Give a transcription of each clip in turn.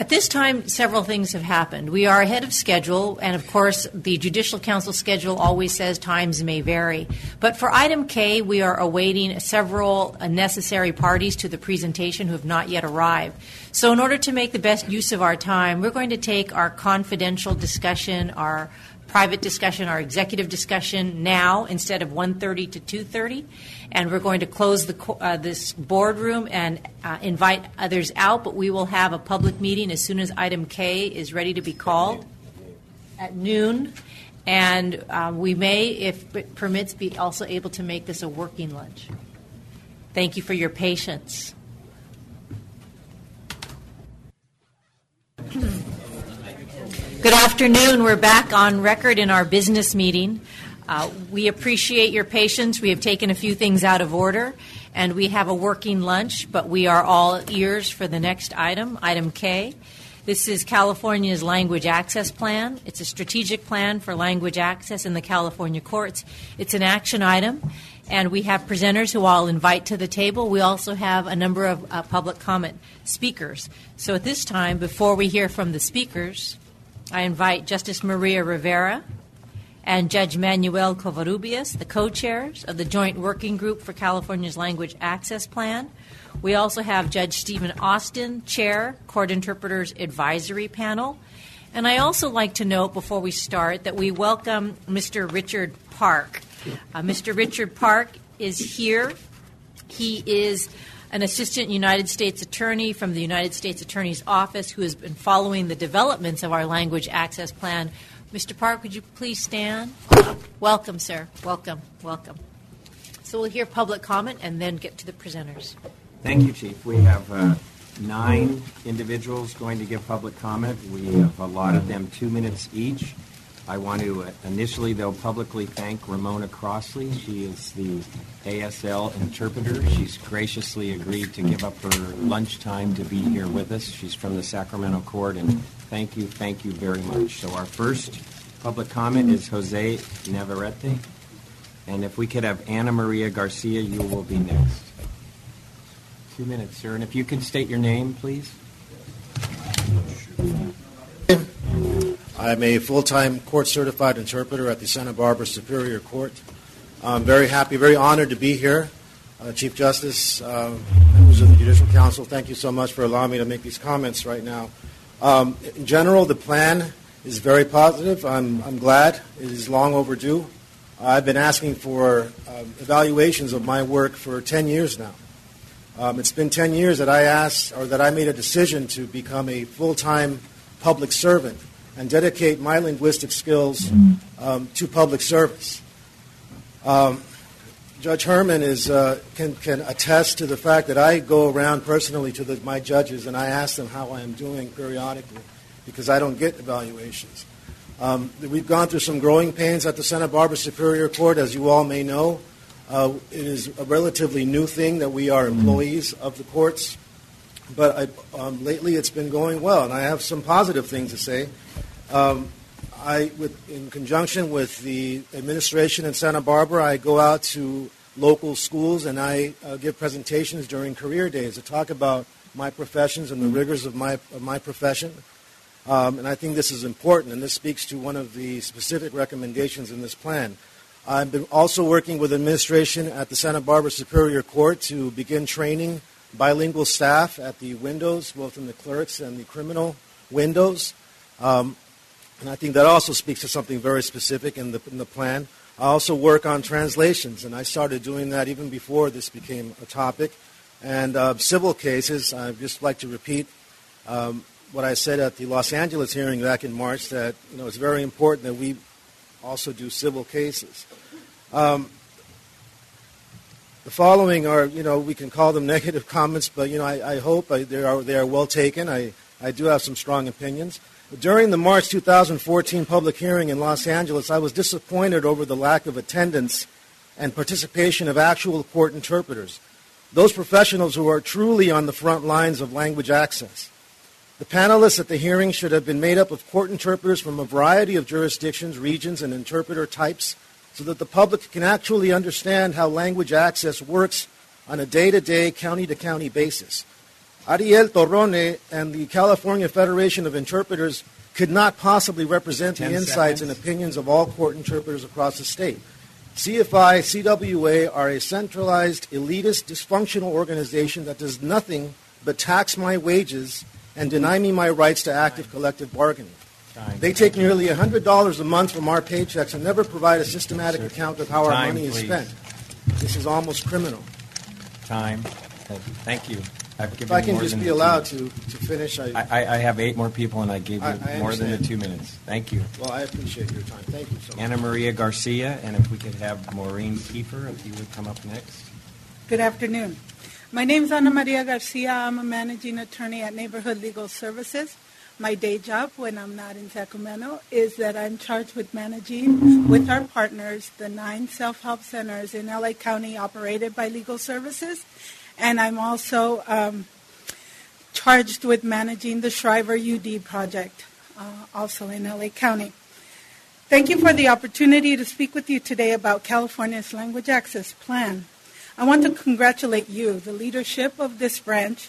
At this time, several things have happened. We are ahead of schedule, and of course, the Judicial Council schedule always says times may vary. But for item K, we are awaiting several necessary parties to the presentation who have not yet arrived. So in order to make the best use of our time, we're going to take our confidential discussion, our private discussion, our executive discussion now instead of 1:30 to 2:30, and we're going to close this boardroom and invite others out, but we will have a public meeting as soon as item K is ready to be called at noon, and we may, if it permits, be also able to make this a working lunch. Thank you for your patience. Good afternoon. We're back on record in our business meeting. We appreciate your patience. We have taken a few things out of order, and we have a working lunch, but we are all ears for the next item, item K. This is California's Language Access Plan. It's a strategic plan for language access in the California courts. It's an action item, and we have presenters who I'll invite to the table. We also have a number of public comment speakers. So at this time, before we hear from the speakers, I invite Justice Maria Rivera and Judge Manuel Covarrubias, the co-chairs of the Joint Working Group for California's Language Access Plan. We also have Judge Stephen Austin, Chair, Court Interpreters Advisory Panel. And I also like to note before we start that we welcome Mr. Richard Park. Mr. Richard Park is here. He is an assistant United States attorney from the United States Attorney's Office who has been following the developments of our language access plan. Mr. Park, would you please stand? Welcome, sir. Welcome. So we'll hear public comment and then get to the presenters. Thank you, Chief. We have 9 individuals going to give public comment. We have allotted them 2 minutes each. I want to initially, though, publicly thank Ramona Crossley. She is the ASL interpreter. She's graciously agreed to give up her lunchtime to be here with us. She's from the Sacramento Court, and thank you very much. So our first public comment is Jose Navarrete. And if we could have Ana Maria Garcia, you will be next. 2 minutes, sir. And if you could state your name, please. I'm a full-time court-certified interpreter at the Santa Barbara Superior Court. I'm very happy, very honored to be here. Chief Justice, members of the Judicial Council, thank you so much for allowing me to make these comments right now. In general, the plan is very positive. I'm glad. It is long overdue. I've been asking for evaluations of my work for 10 years now. It's been 10 years that I made a decision to become a full-time public servant and dedicate my linguistic skills to public service. Judge Herman can attest to the fact that I go around personally to my judges and I ask them how I am doing periodically because I don't get evaluations. We've gone through some growing pains at the Santa Barbara Superior Court, as you all may know. It is a relatively new thing that we are employees of the courts, but lately it's been going well, and I have some positive things to say. In conjunction with the administration in Santa Barbara, I go out to local schools and I give presentations during career days to talk about my professions and the rigors of my profession. And I think this is important, and this speaks to one of the specific recommendations in this plan. I've been also working with administration at the Santa Barbara Superior Court to begin training bilingual staff at the windows, both in the clerks and the criminal windows. And I think that also speaks to something very specific in the plan. I also work on translations, and I started doing that even before this became a topic. And civil cases, I'd just like to repeat what I said at the Los Angeles hearing back in March, that it's very important that we also do civil cases. The following are, we can call them negative comments, but, I hope they are well taken. I do have some strong opinions. During the March 2014 public hearing in Los Angeles, I was disappointed over the lack of attendance and participation of actual court interpreters, those professionals who are truly on the front lines of language access. The panelists at the hearing should have been made up of court interpreters from a variety of jurisdictions, regions, and interpreter types so that the public can actually understand how language access works on a day-to-day, county-to-county basis. Ariel Torrone and the California Federation of Interpreters could not possibly represent the 10 insights seconds. and opinions of all court interpreters across the state. CFI, CWA are a centralized, elitist, dysfunctional organization that does nothing but tax my wages and deny me my rights to active collective bargaining. Time. They take nearly $100 a month from our paychecks and never provide a systematic Sir, account of how our time, money is please. spent. This is almost criminal. Time. Thank you. I've given If I you can more just than be the 2 allowed minutes. to finish, I have 8 more people, and I gave you I more than the understand. 2 minutes. Thank you. well, I appreciate your time. Thank you so much. Ana Maria Garcia, and if we could have Maureen Kiefer, if you would come up next. Good afternoon. My name is Ana Maria Garcia. I'm a managing attorney at Neighborhood Legal Services. My day job, when I'm not in Sacramento, is that I'm charged with managing with our partners the 9 self-help centers in LA County operated by Legal Services. And I'm also charged with managing the Shriver UD project, also in LA County. Thank you for the opportunity to speak with you today about California's Language Access Plan. I want to congratulate you, the leadership of this branch,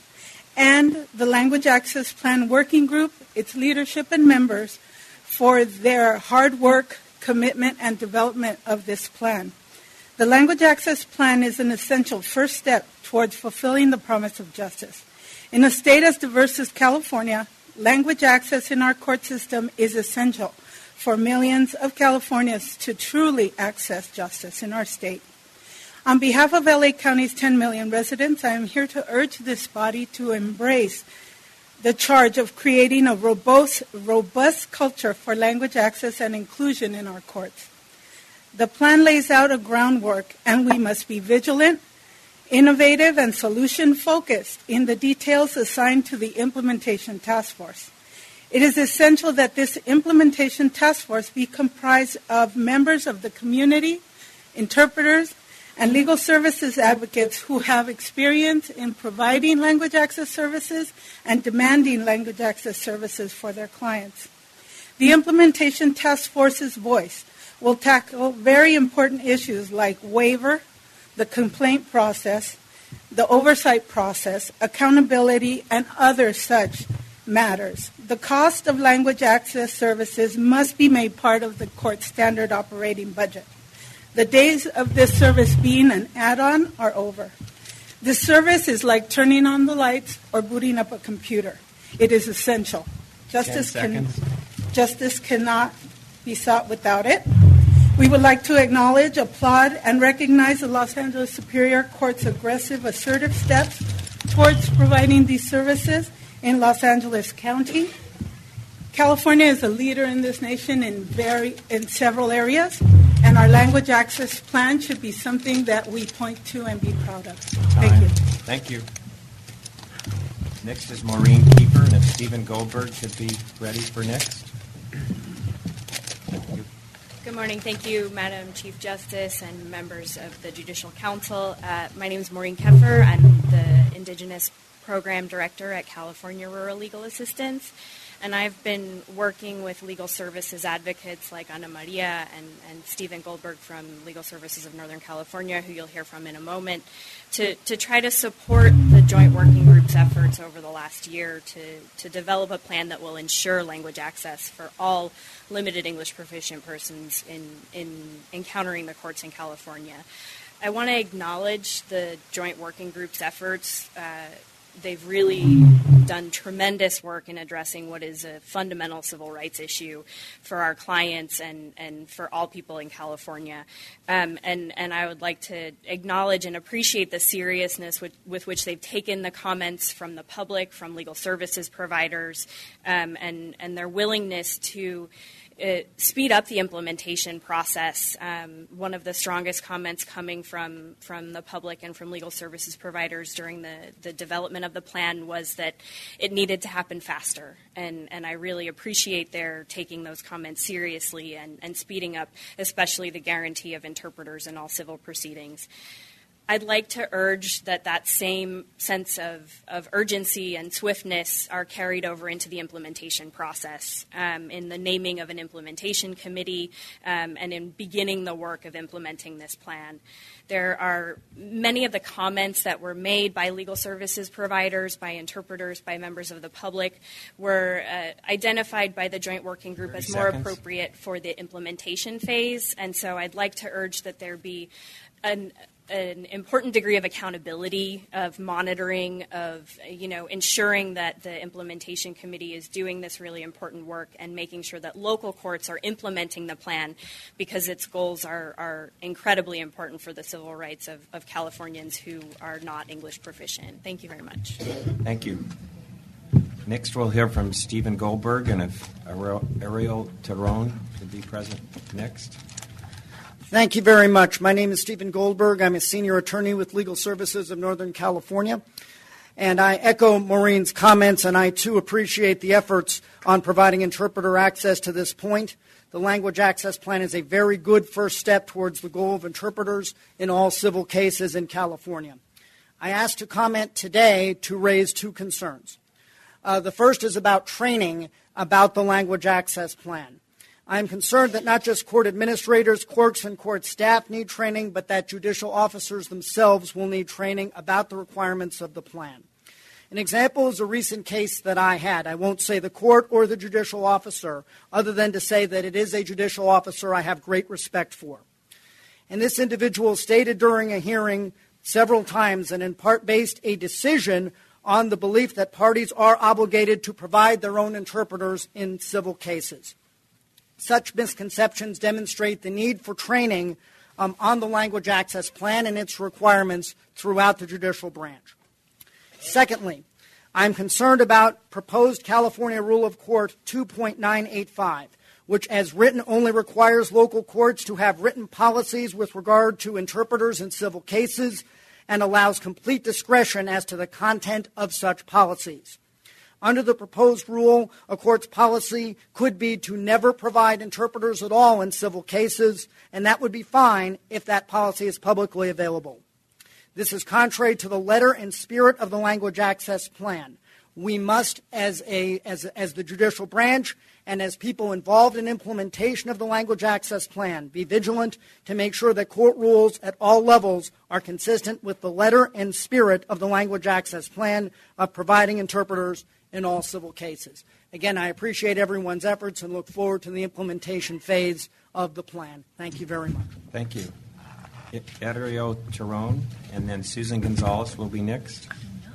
and the Language Access Plan Working Group, its leadership and members, for their hard work, commitment, and development of this plan. The Language Access Plan is an essential first step towards fulfilling the promise of justice. In a state as diverse as California, language access in our court system is essential for millions of Californians to truly access justice in our state. On behalf of LA County's 10 million residents, I am here to urge this body to embrace the charge of creating a robust culture for language access and inclusion in our courts. The plan lays out a groundwork, and we must be vigilant, innovative, and solution-focused in the details assigned to the implementation task force. It is essential that this implementation task force be comprised of members of the community, interpreters, and legal services advocates who have experience in providing language access services and demanding language access services for their clients. The implementation task force's voice will tackle very important issues like waiver, the complaint process, the oversight process, accountability, and other such matters. The cost of language access services must be made part of the court's standard operating budget. The days of this service being an add-on are over. This service is like turning on the lights or booting up a computer. It is essential. 10 seconds. Justice cannot be sought without it. We would like to acknowledge, applaud, and recognize the Los Angeles Superior Court's aggressive, assertive steps towards providing these services in Los Angeles County. California is a leader in this nation in several areas, and our language access plan should be something that we point to and be proud of. Thank you. Thank you. Next is Maureen Kiefer, and if Stephen Goldberg could be ready for next. Thank you. Good morning. Thank you, Madam Chief Justice and members of the Judicial Council. My name is Maureen Kiefer. I'm the Indigenous Program Director at California Rural Legal Assistance. And I've been working with legal services advocates like Ana Maria and Stephen Goldberg from Legal Services of Northern California, who you'll hear from in a moment, to try to support the Joint Working Group's efforts over the last year to develop a plan that will ensure language access for all limited English proficient persons in encountering the courts in California. I want to acknowledge the Joint Working Group's efforts. They've really done tremendous work in addressing what is a fundamental civil rights issue for our clients and for all people in California. And I would like to acknowledge and appreciate the seriousness with which they've taken the comments from the public, from legal services providers, and their willingness to speed up the implementation process. One of the strongest comments coming from the public and from legal services providers during the development of the plan was that it needed to happen faster. And I really appreciate their taking those comments seriously and speeding up, especially the guarantee of interpreters in all civil proceedings. I'd like to urge that same sense of urgency and swiftness are carried over into the implementation process, in the naming of an implementation committee, and in beginning the work of implementing this plan. There are many of the comments that were made by legal services providers, by interpreters, by members of the public were identified by the Joint Working Group as more appropriate for the implementation phase. And so I'd like to urge that there be an important degree of accountability, of monitoring, of ensuring that the implementation committee is doing this really important work and making sure that local courts are implementing the plan, because its goals are incredibly important for the civil rights of Californians who are not English proficient. Thank you very much. Thank you. Next, we'll hear from Stephen Goldberg, and if Ariel Taron would be present next. Thank you very much. My name is Stephen Goldberg. I'm a senior attorney with Legal Services of Northern California. And I echo Maureen's comments, and I, too, appreciate the efforts on providing interpreter access to this point. The Language Access Plan is a very good first step towards the goal of interpreters in all civil cases in California. I asked to comment today to raise two concerns. The first is about training about the Language Access Plan. I'm concerned that not just court administrators, clerks, and court staff need training, but that judicial officers themselves will need training about the requirements of the plan. An example is a recent case that I had. I won't say the court or the judicial officer, other than to say that it is a judicial officer I have great respect for. And this individual stated during a hearing several times, and in part based a decision on the belief that parties are obligated to provide their own interpreters in civil cases. Such misconceptions demonstrate the need for training on the Language Access Plan and its requirements throughout the judicial branch. Secondly, I'm concerned about proposed California Rule of Court 2.985, which as written only requires local courts to have written policies with regard to interpreters in civil cases and allows complete discretion as to the content of such policies. Under the proposed rule, a court's policy could be to never provide interpreters at all in civil cases, and that would be fine if that policy is publicly available. This is contrary to the letter and spirit of the Language Access Plan. We must, as the judicial branch and as people involved in implementation of the Language Access Plan, be vigilant to make sure that court rules at all levels are consistent with the letter and spirit of the Language Access Plan of providing interpreters in all civil cases. Again, I appreciate everyone's efforts and look forward to the implementation phase of the plan. Thank you very much. Thank you. Ariel Taron, and then Susan Gonzalez will be next.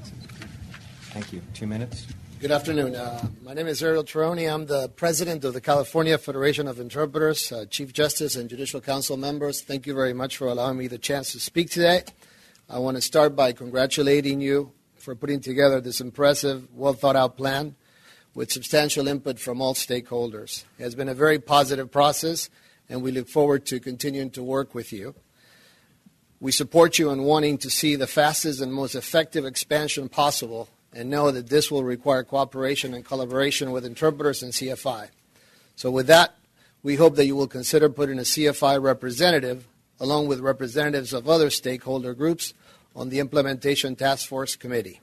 Thank you. 2 minutes. Good afternoon. My name is Ariel Taron. I'm the president of the California Federation of Interpreters, Chief Justice and Judicial Council members. Thank you very much for allowing me the chance to speak today. I want to start by congratulating you for putting together this impressive, well-thought-out plan with substantial input from all stakeholders. It has been a very positive process, and we look forward to continuing to work with you. We support you in wanting to see the fastest and most effective expansion possible and know that this will require cooperation and collaboration with interpreters and CFI. So with that, we hope that you will consider putting a CFI representative, along with representatives of other stakeholder groups, on the Implementation Task Force Committee.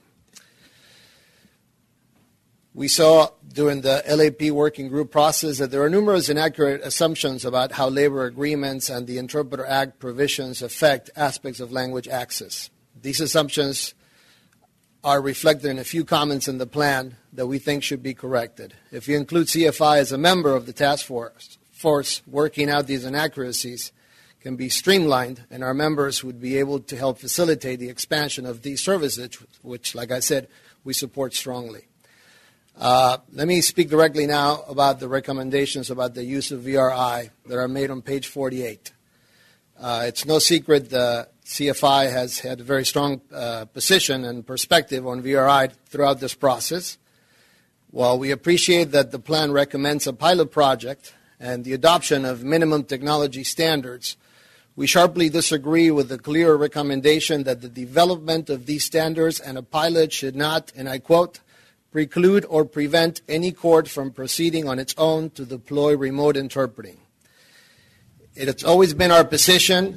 We saw during the LAP working group process that there are numerous inaccurate assumptions about how labor agreements and the Interpreter Act provisions affect aspects of language access. These assumptions are reflected in a few comments in the plan that we think should be corrected. If you include CFI as a member of the task force working out these inaccuracies, can be streamlined, and our members would be able to help facilitate the expansion of these services, which, like I said, we support strongly. Let me speak directly now about the recommendations about the use of VRI that are made on page 48. It's no secret the CFI has had a very strong position and perspective on VRI throughout this process. While we appreciate that the plan recommends a pilot project and the adoption of minimum technology standards, we sharply disagree with the clear recommendation that the development of these standards and a pilot should not, and I quote, preclude or prevent any court from proceeding on its own to deploy remote interpreting. It has always been our position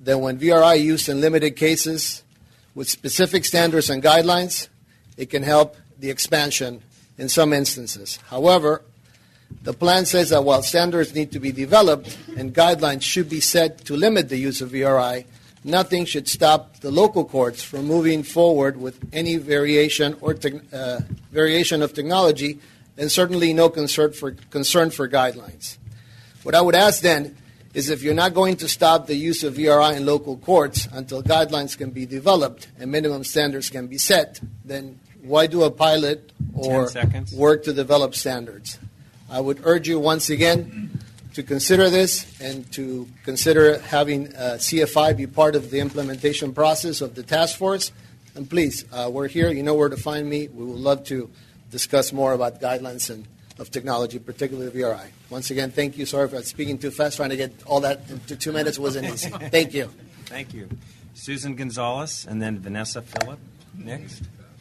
that when VRI used in limited cases with specific standards and guidelines, it can help the expansion in some instances. However, the plan says that while standards need to be developed and guidelines should be set to limit the use of VRI, nothing should stop the local courts from moving forward with any variation or variation of technology, and certainly no concern for guidelines. What I would ask then is, if you're not going to stop the use of VRI in local courts until guidelines can be developed and minimum standards can be set, then why do a pilot or work to develop standards? I would urge you once again to consider this and to consider having CFI be part of the implementation process of the task force. And please, we're here. You know where to find me. We would love to discuss more about guidelines and of technology, particularly VRI. Once again, thank you. Sorry for speaking too fast. Trying to get all that into 2 minutes wasn't easy. Thank you. Thank you. Susan Gonzalez and then Vanessa Phillip next.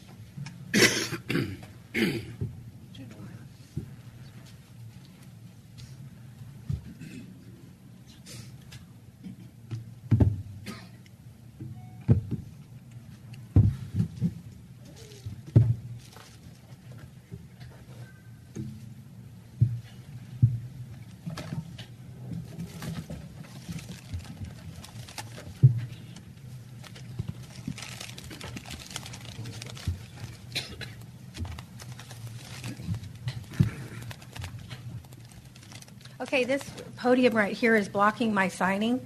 Okay, this podium right here is blocking my signing.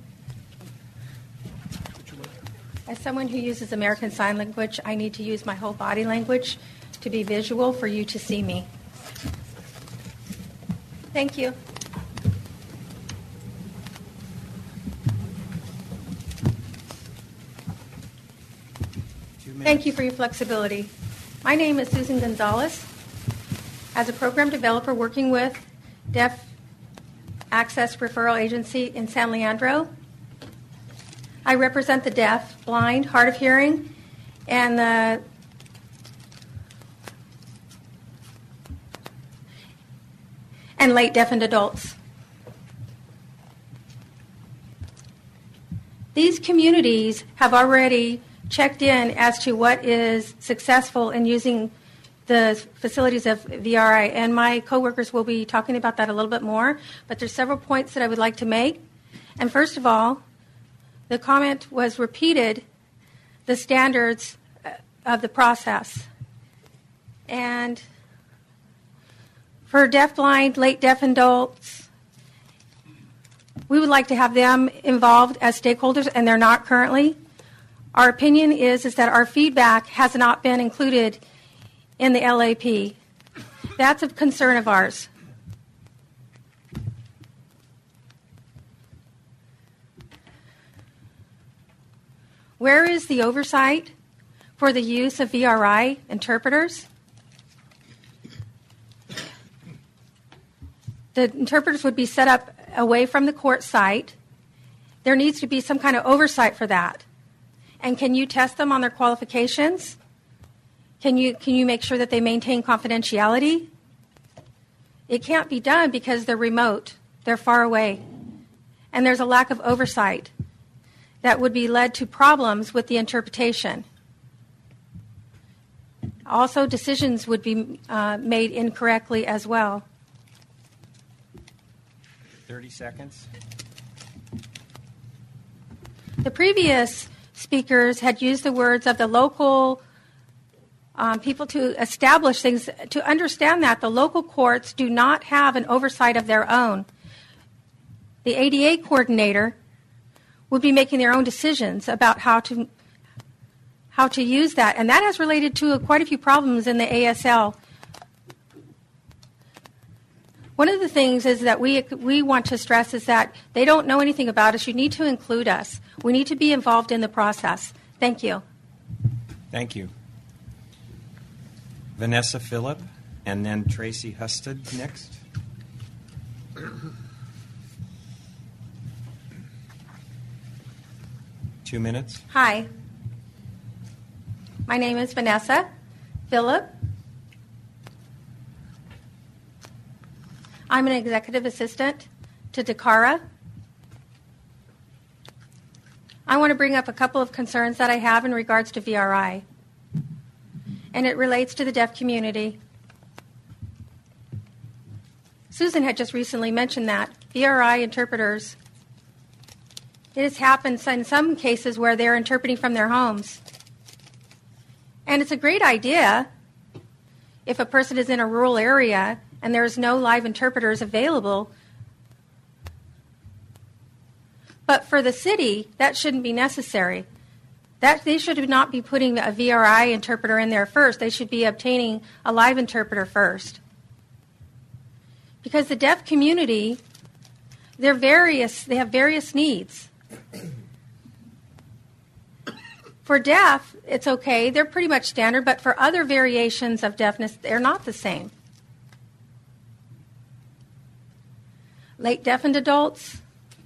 As someone who uses American Sign Language, I need to use my whole body language to be visual for you to see me. Thank you. Thank you for your flexibility. My name is Susan Gonzalez. As a program developer working with Deaf Access Referral Agency in San Leandro, I represent the deaf, blind, hard of hearing, and late deafened adults. These communities have already checked in as to what is successful in using the facilities of VRI, and my coworkers will be talking about that a little bit more, but there's several points that I would like to make. And first of all, the comment was repeated, the standards of the process. And for deaf, blind, late deaf adults, we would like to have them involved as stakeholders, and they're not currently. Our opinion is that our feedback has not been included in the LAP. That's a concern of ours. Where is the oversight for the use of VRI interpreters? The interpreters would be set up away from the court site. There needs to be some kind of oversight for that. And can you test them on their qualifications? Can you make sure that they maintain confidentiality? It can't be done because they're remote. They're far away. And there's a lack of oversight that would be led to problems with the interpretation. Also, decisions would be made incorrectly as well. 30 seconds. The previous speakers had used the words of the local people to establish things, to understand that the local courts do not have an oversight of their own. The ADA coordinator would be making their own decisions about how to use that, and that has related to quite a few problems in the ASL. One of the things is that we want to stress is that they don't know anything about us. You need to include us. We need to be involved in the process. Thank you. Thank you. Vanessa Phillip, and then Tracy Husted next. 2 minutes. Hi. My name is Vanessa Phillip. I'm an executive assistant to DECARA. I want to bring up a couple of concerns that I have in regards to VRI, and it relates to the deaf community. Susan had just recently mentioned that VRI interpreters, it has happened in some cases where they're interpreting from their homes. And it's a great idea if a person is in a rural area and there's no live interpreters available. But for the city, that shouldn't be necessary. They should not be putting a VRI interpreter in there first. They should be obtaining a live interpreter first. Because the deaf community, they have various needs. For deaf, it's okay. They're pretty much standard, but for other variations of deafness, they're not the same. Late deafened adults,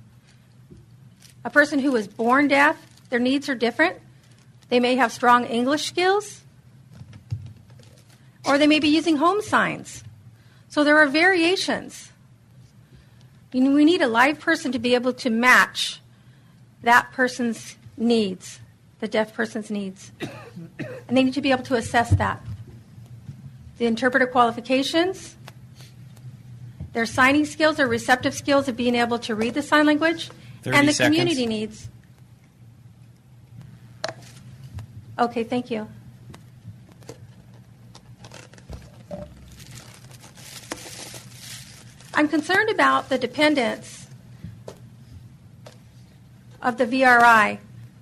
a person who was born deaf, their needs are different. They may have strong English skills, or they may be using home signs. So there are variations. We need a live person to be able to match that person's needs, the deaf person's needs. And they need to be able to assess that. The interpreter qualifications, their signing skills, their receptive skills of being able to read the sign language, and the community needs. Okay, thank you. I'm concerned about the dependence of the VRI.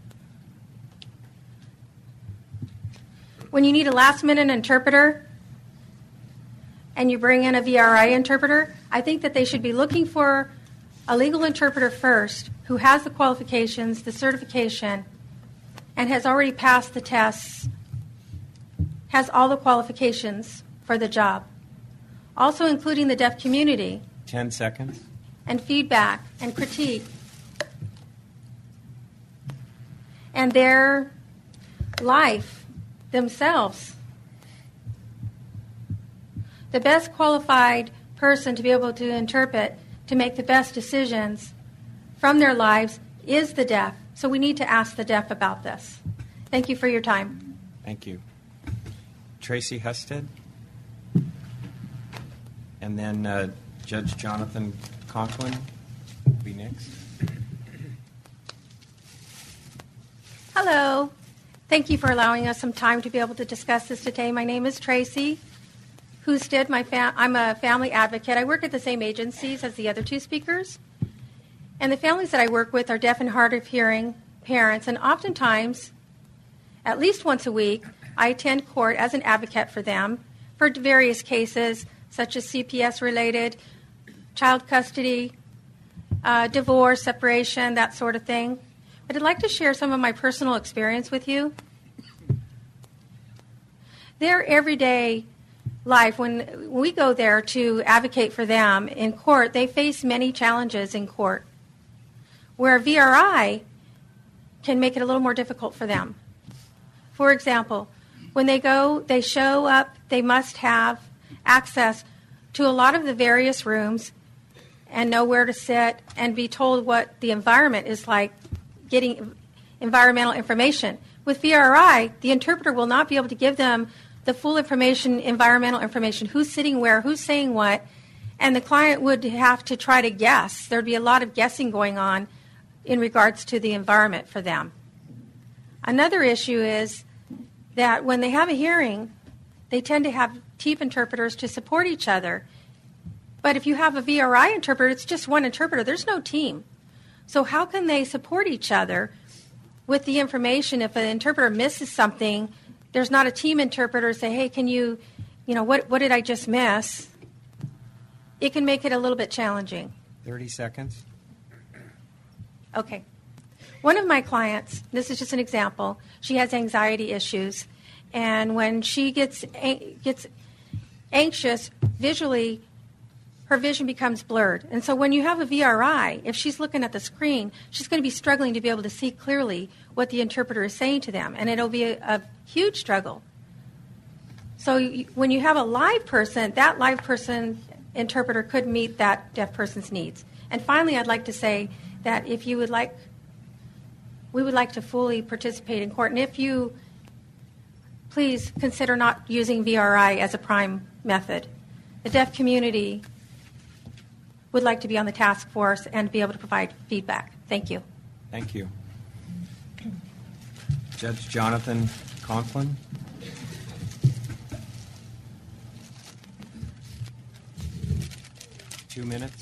When you need a last-minute interpreter and you bring in a VRI interpreter, I think that they should be looking for a legal interpreter first who has the qualifications, the certification, and has already passed the tests, has all the qualifications for the job. Also including the deaf community. 10 seconds. And feedback and critique. And their life themselves. The best qualified person to be able to interpret, to make the best decisions from their lives is the deaf. So we need to ask the deaf about this. Thank you for your time. Thank you. Tracy Husted. And then Judge Jonathan Conklin will be next. Hello. Thank you for allowing us some time to be able to discuss this today. My name is Tracy Husted. I'm a family advocate. I work at the same agencies as the other two speakers. And the families that I work with are deaf and hard of hearing parents. And oftentimes, at least once a week, I attend court as an advocate for them for various cases, such as CPS-related, child custody, divorce, separation, that sort of thing. But I'd like to share some of my personal experience with you. Their everyday life, when we go there to advocate for them in court, they face many challenges in court, where VRI can make it a little more difficult for them. For example, when they show up, they must have access to a lot of the various rooms and know where to sit and be told what the environment is like, getting environmental information. With VRI, the interpreter will not be able to give them the full information, environmental information, who's sitting where, who's saying what, and the client would have to try to guess. There'd be a lot of guessing going on in regards to the environment for them. Another issue is that when they have a hearing, they tend to have TEEP interpreters to support each other. But if you have a VRI interpreter, it's just one interpreter. There's no team. So how can they support each other with the information? If an interpreter misses something, there's not a team interpreter say, hey, can you what did I just miss? It can make it a little bit challenging. 30 seconds. Okay. One of my clients, this is just an example, she has anxiety issues. And when she gets anxious, visually, her vision becomes blurred. And so when you have a VRI, if she's looking at the screen, she's going to be struggling to be able to see clearly what the interpreter is saying to them. And it'll be a huge struggle. So when you have a live person, that live person interpreter could meet that deaf person's needs. And finally, I'd like to say that if you would like we would like to fully participate in court. And if you please consider not using VRI as a prime method. The deaf community would like to be on the task force and be able to provide feedback. Thank you. Thank you. Judge Jonathan Conklin. Two minutes.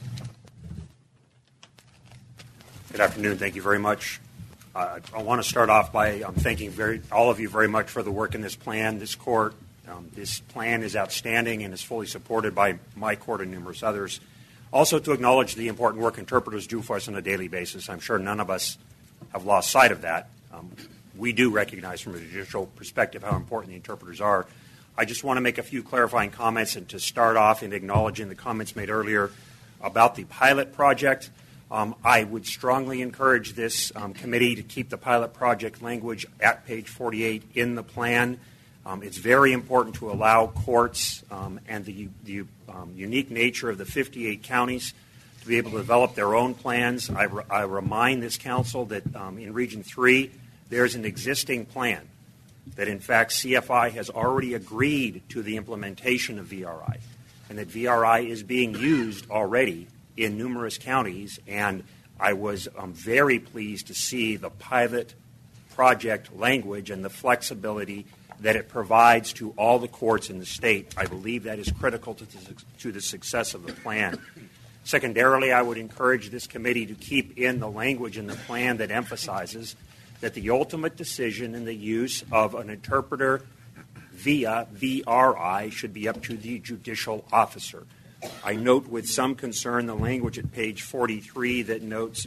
Good afternoon. Thank you very much. I want to start off by thanking all of you very much for the work in this plan. This court, this plan is outstanding and is fully supported by my court and numerous others. Also to acknowledge the important work interpreters do for us on a daily basis. I'm sure none of us have lost sight of that. We do recognize from a judicial perspective how important the interpreters are. I just want to make a few clarifying comments and to start off in acknowledging the comments made earlier about the pilot project. I would strongly encourage this committee to keep the pilot project language at page 48 in the plan. It's very important to allow courts and the unique nature of the 58 counties to be able to develop their own plans. I remind this council that in Region 3, there's an existing plan that, in fact, CFI has already agreed to the implementation of VRI, and that VRI is being used already in numerous counties, and I was very pleased to see the pilot project language and the flexibility that it provides to all the courts in the state. I believe that is critical to the success of the plan. Secondarily, I would encourage this committee to keep in the language in the plan that emphasizes that the ultimate decision in the use of an interpreter via VRI should be up to the judicial officer. I note with some concern the language at page 43 that notes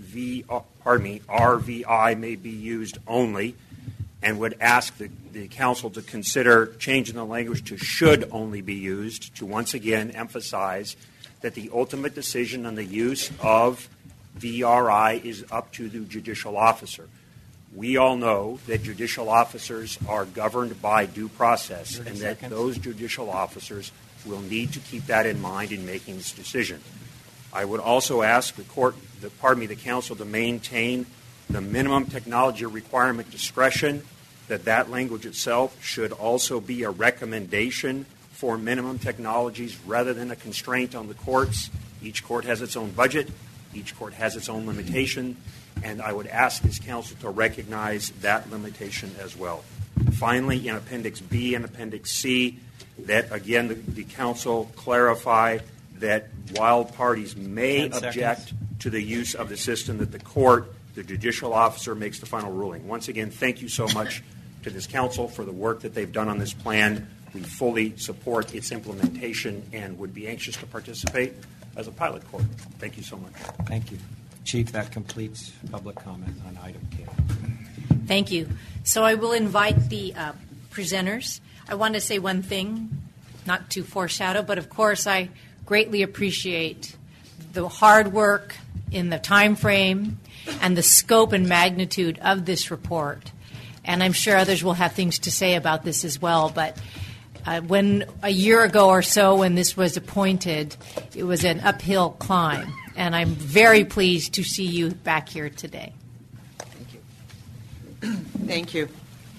RVI may be used only, and would ask the council to consider changing the language to should only be used, to once again emphasize that the ultimate decision on the use of VRI is up to the judicial officer. We all know that judicial officers are governed by due process, and that those judicial officers will need to keep that in mind in making this decision. I would also ask the council to maintain the minimum technology requirement discretion, that language itself should also be a recommendation for minimum technologies rather than a constraint on the courts. Each court has its own budget. Each court has its own limitation, and I would ask this council to recognize that limitation as well. Finally, in Appendix B and Appendix C, that, again, the council clarify that while parties may object to the use of the system, that the court, the judicial officer, makes the final ruling. Once again, thank you so much to this council for the work that they've done on this plan. We fully support its implementation and would be anxious to participate as a pilot court. Thank you so much. Thank you. Chief, that completes public comment on item K. Thank you. So I will invite the presenters. I want to say one thing, not to foreshadow, but of course I greatly appreciate the hard work in the time frame and the scope and magnitude of this report. And I'm sure others will have things to say about this as well. But when a year ago or so when this was appointed, it was an uphill climb. And I'm very pleased to see you back here today. Thank you. Thank you.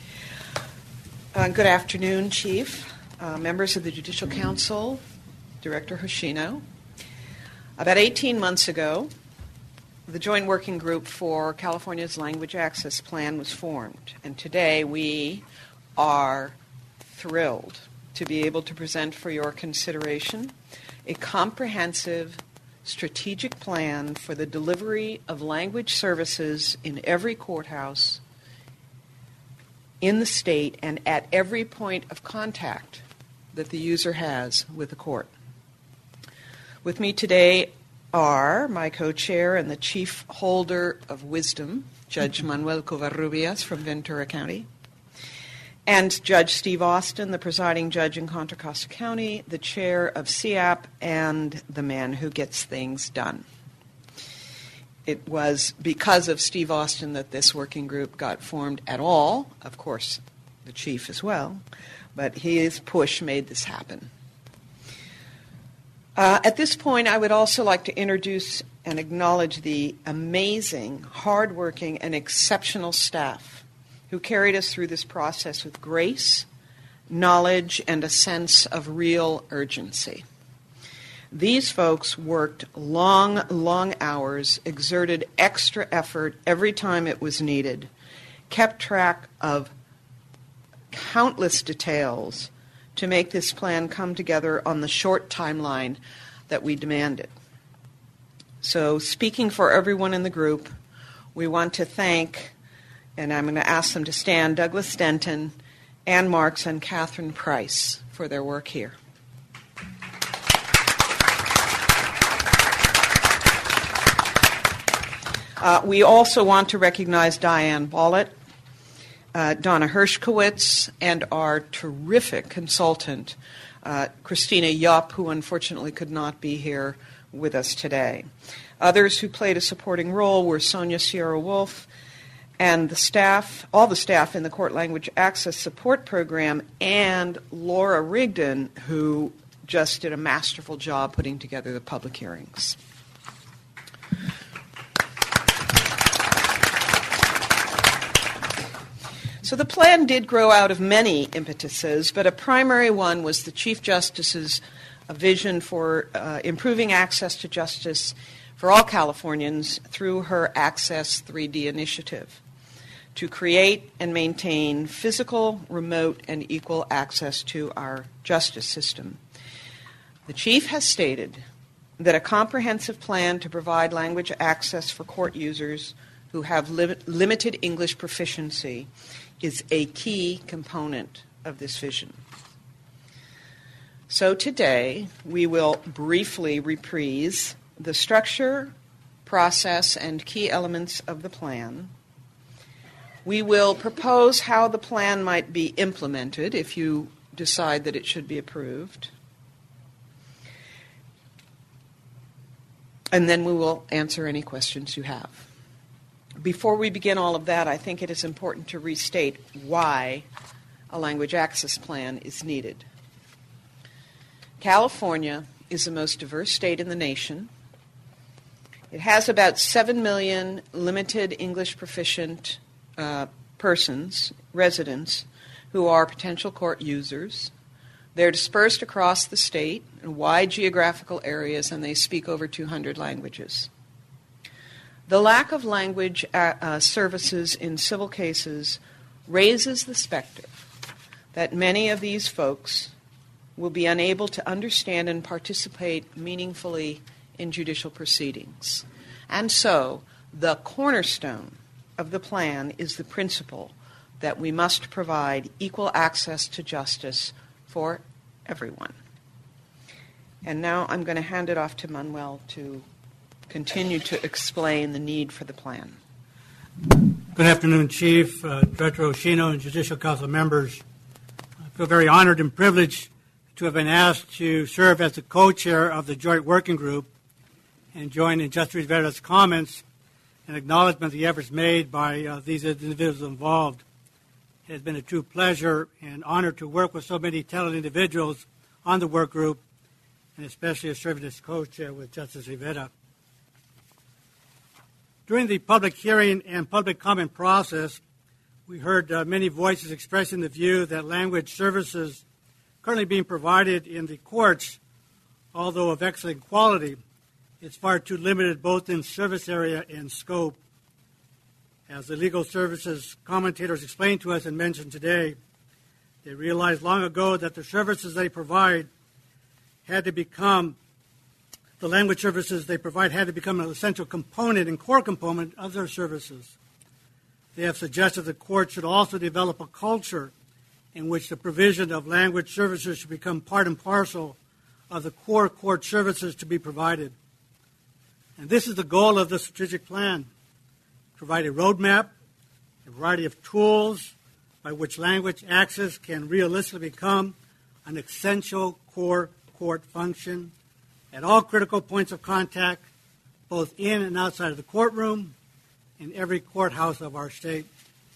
Good afternoon, Chief, members of the Judicial Council, Director Hoshino. About 18 months ago, the Joint Working Group for California's Language Access Plan was formed, and today we are thrilled to be able to present for your consideration a comprehensive strategic plan for the delivery of language services in every courthouse in the state and at every point of contact that the user has with the court. With me today are my co-chair and the chief holder of wisdom, Judge Manuel Covarrubias from Ventura County, and Judge Steve Austin, the presiding judge in Contra Costa County, the chair of CIAP, and the man who gets things done. It was because of Steve Austin that this working group got formed at all, of course, the chief as well, but his push made this happen. At this point, I would also like to introduce and acknowledge the amazing, hardworking, and exceptional staff who carried us through this process with grace, knowledge, and a sense of real urgency. These folks worked long, long hours, exerted extra effort every time it was needed, kept track of countless details to make this plan come together on the short timeline that we demanded. So, speaking for everyone in the group, we want to thank, and I'm going to ask them to stand, Douglas Denton, Ann Marks, and Catherine Price for their work here. We also want to recognize Diane Bollett, Donna Hershkowitz, and our terrific consultant, Christina Yupp, who unfortunately could not be here with us today. Others who played a supporting role were Sonia Sierra Wolf and the staff, all the staff in the Court Language Access Support Program, and Laura Rigdon, who just did a masterful job putting together the public hearings. So the plan did grow out of many impetuses, but a primary one was the Chief Justice's vision for improving access to justice for all Californians through her Access 3D initiative to create and maintain physical, remote, and equal access to our justice system. The Chief has stated that a comprehensive plan to provide language access for court users who have limited English proficiency is a key component of this vision. So today, we will briefly reprise the structure, process, and key elements of the plan. We will propose how the plan might be implemented if you decide that it should be approved. And then we will answer any questions you have. Before we begin all of that, I think it is important to restate why a language access plan is needed. California is the most diverse state in the nation. It has about 7 million limited English proficient persons, residents, who are potential court users. They're dispersed across the state in wide geographical areas, and they speak over 200 languages. The lack of language services in civil cases raises the specter that many of these folks will be unable to understand and participate meaningfully in judicial proceedings. And so, the cornerstone of the plan is the principle that we must provide equal access to justice for everyone. And now I'm going to hand it off to Manuel to continue to explain the need for the plan. Good afternoon, Chief, Director Hoshino, and Judicial Council members. I feel very honored and privileged to have been asked to serve as the co-chair of the Joint Working Group and join in Justice Rivera's comments and acknowledgement of the efforts made by these individuals involved. It has been a true pleasure and honor to work with so many talented individuals on the work group, and especially as serving as co-chair with Justice Rivera. During the public hearing and public comment process, we heard many voices expressing the view that language services currently being provided in the courts, although of excellent quality, is far too limited both in service area and scope. As the legal services commentators explained to us and mentioned today, they realized long ago that the services they provide had to become the language services they provide had to become an essential component and core component of their services. They have suggested the court should also develop a culture in which the provision of language services should become part and parcel of the core court services to be provided. And this is the goal of the strategic plan: provide a roadmap, a variety of tools by which language access can realistically become an essential core court function at all critical points of contact, both in and outside of the courtroom, in every courthouse of our state.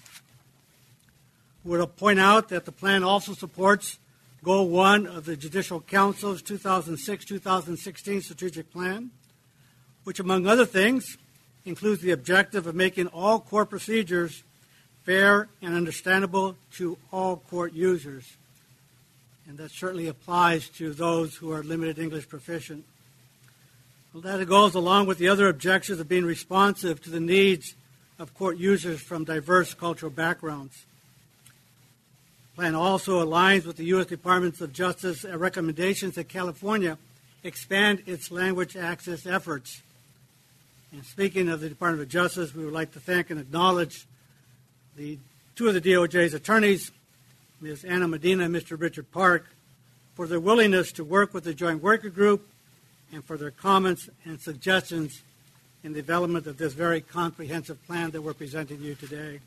We will point out that the plan also supports Goal 1 of the Judicial Council's 2006-2016 strategic plan, which, among other things, includes the objective of making all court procedures fair and understandable to all court users. And that certainly applies to those who are limited English proficient. Well, that goes along with the other objectives of being responsive to the needs of court users from diverse cultural backgrounds. The plan also aligns with the U.S. Department of Justice recommendations that California expand its language access efforts. And speaking of the Department of Justice, we would like to thank and acknowledge two of the DOJ's attorneys, Ms. Anna Medina and Mr. Richard Park, for their willingness to work with the Joint Working Group and for their comments and suggestions in the development of this very comprehensive plan that we're presenting you today.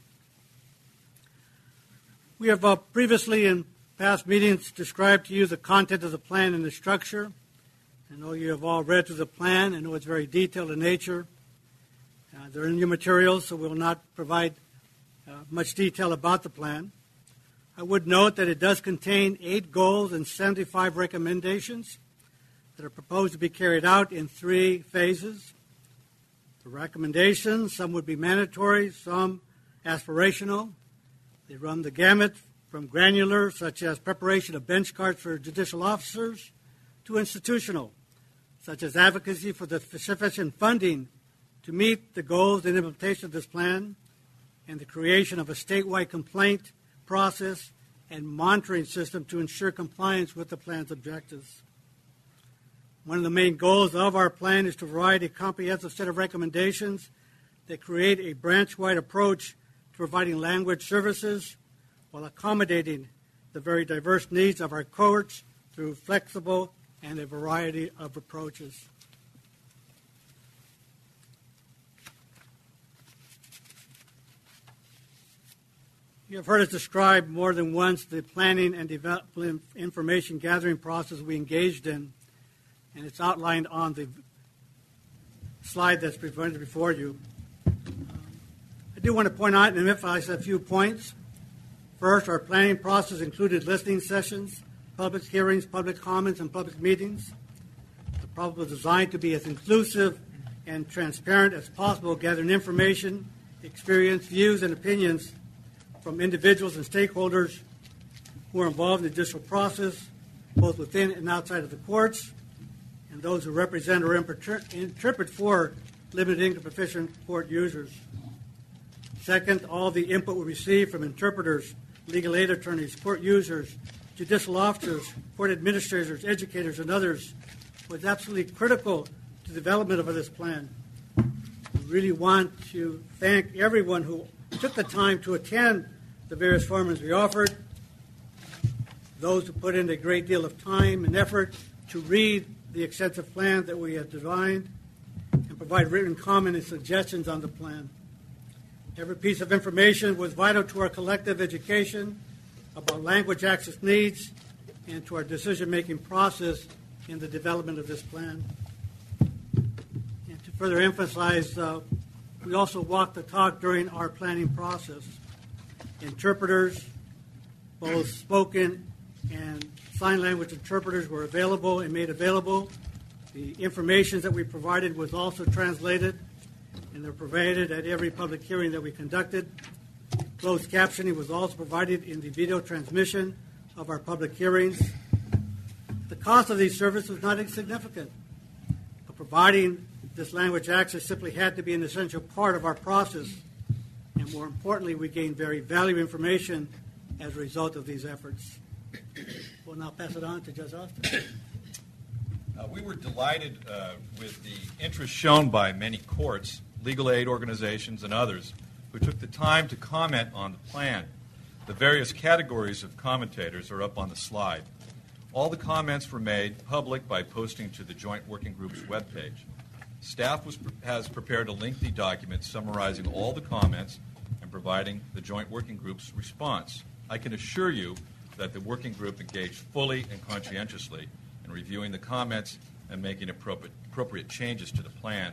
We have previously in past meetings described to you the content of the plan and the structure. I know you have all read through the plan. I know it's very detailed in nature. They're in your materials, so we will not provide much detail about the plan. I would note that it does contain 8 goals and 75 recommendations that are proposed to be carried out in 3 phases. The recommendations, some would be mandatory, some aspirational. They run the gamut from granular, such as preparation of bench cards for judicial officers, to institutional, such as advocacy for the sufficient funding to meet the goals and implementation of this plan, and the creation of a statewide complaint process and monitoring system to ensure compliance with the plan's objectives. One of the main goals of our plan is to provide a comprehensive set of recommendations that create a branch-wide approach to providing language services while accommodating the very diverse needs of our courts through flexible and a variety of approaches. You have heard us describe more than once the planning and development information gathering process we engaged in, and it's outlined on the slide that's presented before you. I do want to point out and emphasize a few points. First, our planning process included listening sessions, public hearings, public comments, and public meetings. The process was designed to be as inclusive and transparent as possible, gathering information, experience, views, and opinions from individuals and stakeholders who are involved in the judicial process, both within and outside of the courts, and those who represent or interpret for limited English proficient court users. Second, all the input we received from interpreters, legal aid attorneys, court users, judicial officers, court administrators, educators, and others was absolutely critical to the development of this plan. We really want to thank everyone who took the time to attend the various forums we offered, those who put in a great deal of time and effort to read the extensive plan that we had designed and provide written comment and suggestions on the plan. Every piece of information was vital to our collective education about language access needs and to our decision-making process in the development of this plan. And to further emphasize, we also walked the talk during our planning process. Interpreters, both spoken and sign language interpreters, were available and made available. The information that we provided was also translated, and they're provided at every public hearing that we conducted. Closed captioning was also provided in the video transmission of our public hearings. The cost of these services was not insignificant, but providing this language access simply had to be an essential part of our process, and more importantly, we gained very valuable information as a result of these efforts. We'll now pass it on to Judge Austin. We were delighted with the interest shown by many courts, legal aid organizations, and others who took the time to comment on the plan. The various categories of commentators are up on the slide. All the comments were made public by posting to the Joint Working Group's webpage. Staff has prepared a lengthy document summarizing all the comments and providing the Joint Working Group's response. I can assure you that the Working Group engaged fully and conscientiously in reviewing the comments and making appropriate changes to the plan.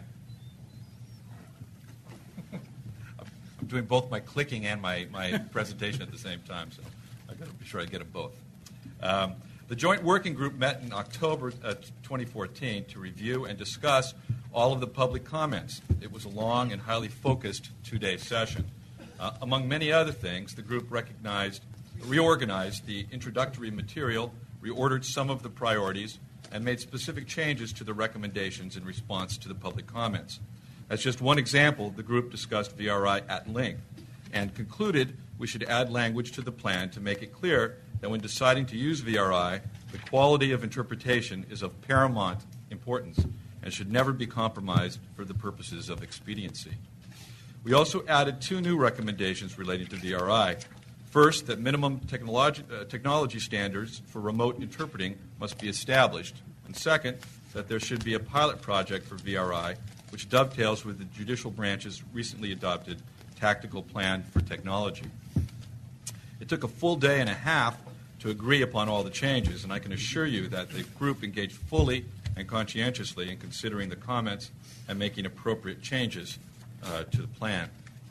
I'm doing both my clicking and my presentation at the same time, so I've got to be sure I get them both. The Joint Working Group met in October 2014 to review and discuss all of the public comments. It was a long and highly focused 2-day session. Among many other things, the group reorganized the introductory material, reordered some of the priorities, and made specific changes to the recommendations in response to the public comments. As just one example, the group discussed VRI at length and concluded we should add language to the plan to make it clear that when deciding to use VRI, the quality of interpretation is of paramount importance and should never be compromised for the purposes of expediency. We also added 2 new recommendations relating to VRI. First, that minimum technology standards for remote interpreting must be established. And second, that there should be a pilot project for VRI, which dovetails with the judicial branch's recently adopted tactical plan for technology. It took a full day and a half to agree upon all the changes, and I can assure you that the group engaged fully and conscientiously in considering the comments and making appropriate changes to the plan.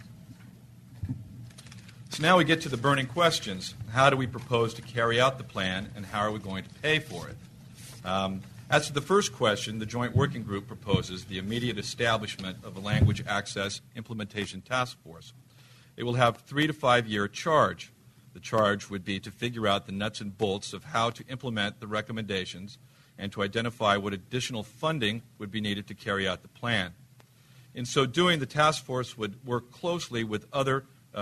So now we get to the burning questions. How do we propose to carry out the plan, and how are we going to pay for it? As to the first question, the Joint Working Group proposes the immediate establishment of a Language Access Implementation Task Force. It will have 3 to 5 year charge. The charge would be to figure out the nuts and bolts of how to implement the recommendations and to identify what additional funding would be needed to carry out the plan. In so doing, the task force would work closely with other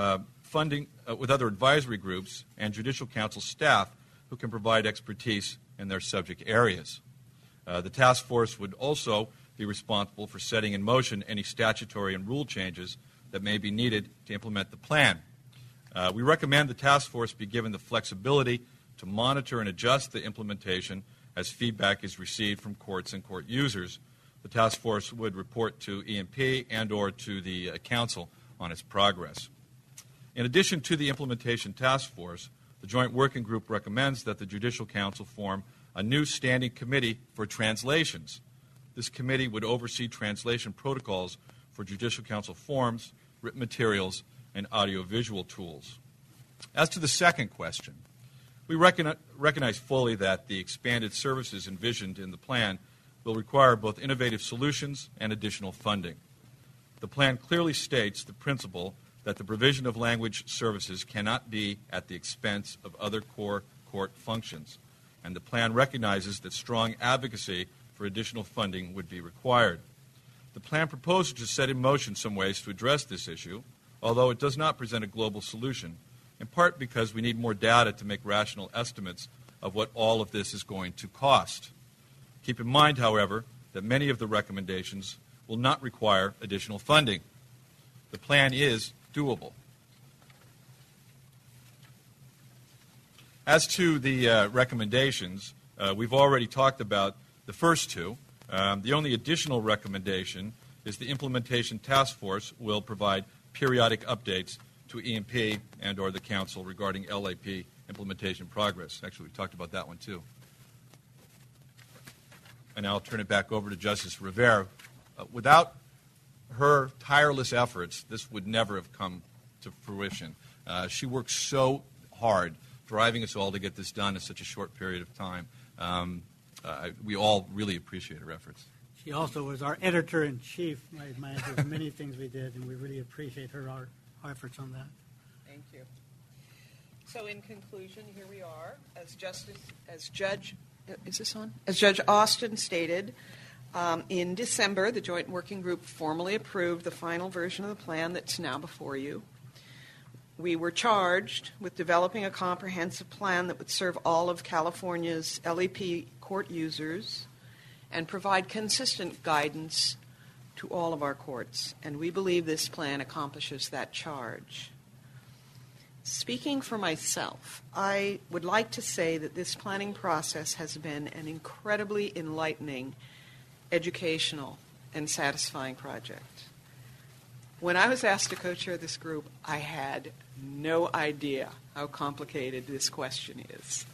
other advisory groups and Judicial Council staff who can provide expertise in their subject areas. The task force would also be responsible for setting in motion any statutory and rule changes that may be needed to implement the plan. We recommend the task force be given the flexibility to monitor and adjust the implementation as feedback is received from courts and court users. The task force would report to EMP and or to the Council on its progress. In addition to the implementation task force, the Joint Working Group recommends that the Judicial Council form a new standing committee for translations. This committee would oversee translation protocols for Judicial Council forms, written materials, and audiovisual tools. As to the second question, we recognize fully that the expanded services envisioned in the plan will require both innovative solutions and additional funding. The plan clearly states the principle that the provision of language services cannot be at the expense of other core court functions, and the plan recognizes that strong advocacy for additional funding would be required. The plan proposes to set in motion some ways to address this issue, although it does not present a global solution, in part because we need more data to make rational estimates of what all of this is going to cost. Keep in mind, however, that many of the recommendations will not require additional funding. The plan is doable. As to the recommendations, we've already talked about the first 2. The only additional recommendation is the implementation task force will provide periodic updates to EMP and or the Council regarding LAP implementation progress. Actually, we talked about that one too. And I'll turn it back over to Justice Rivera. Without her tireless efforts, this would never have come to fruition. She worked so hard driving us all to get this done in such a short period of time. We all really appreciate her efforts. She also was our editor-in-chief, manager of many things we did, and we really appreciate our efforts on that. Thank you. So in conclusion, here we are. As Judge Austin stated, in December, the Joint Working Group formally approved the final version of the plan that's now before you. We were charged with developing a comprehensive plan that would serve all of California's LAP court users and provide consistent guidance to all of our courts. And we believe this plan accomplishes that charge. Speaking for myself, I would like to say that this planning process has been an incredibly enlightening, educational, and satisfying project. When I was asked to co-chair this group, I had no idea how complicated this question is.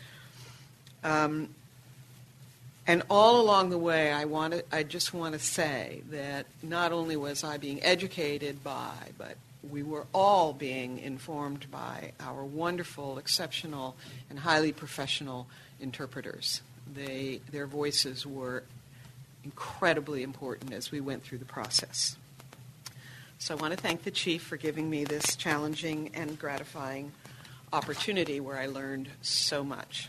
And all along the way, I just want to say that not only was I being educated by, but we were all being informed by our wonderful, exceptional, and highly professional interpreters. Their voices were incredibly important as we went through the process. So I want to thank the Chief for giving me this challenging and gratifying opportunity where I learned so much.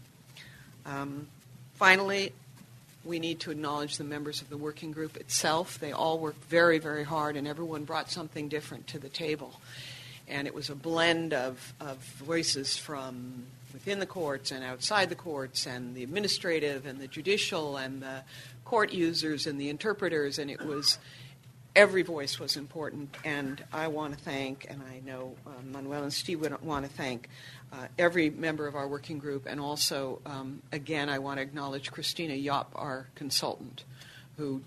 Finally, we need to acknowledge the members of the working group itself. They all worked very, very hard, and everyone brought something different to the table. And it was a blend of voices from within the courts and outside the courts, and the administrative and the judicial and the court users and the interpreters, and it was every voice was important. And I want to thank, and I know Manuel and Steve would want to thank every member of our working group, and also, again, I want to acknowledge Christina Yopp, our consultant, who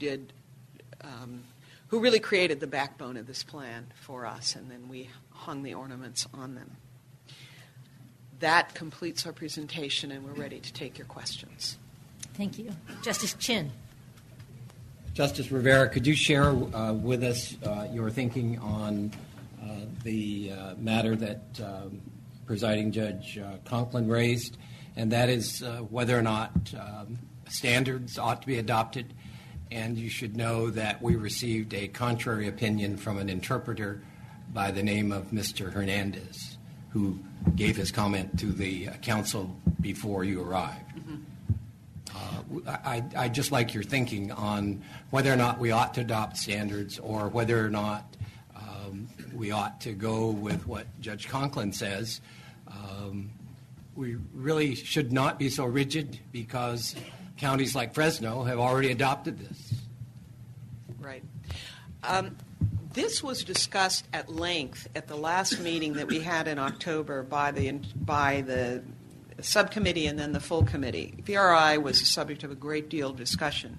really created the backbone of this plan for us, and then we hung the ornaments on them. That completes our presentation, and we're ready to take your questions. Thank you. Justice Chin. Justice Rivera, could you share with us your thinking on the matter that Presiding Judge Conklin raised, and that is whether or not standards ought to be adopted? And you should know that we received a contrary opinion from an interpreter by the name of Mr. Hernandez, who gave his comment to the council before you arrived. I'd just like your thinking on whether or not we ought to adopt standards, or whether or not we ought to go with what Judge Conklin says. We really should not be so rigid, because counties like Fresno have already adopted this. Right. This was discussed at length at the last meeting that we had in October by the subcommittee and then the full committee. VRI was the subject of a great deal of discussion.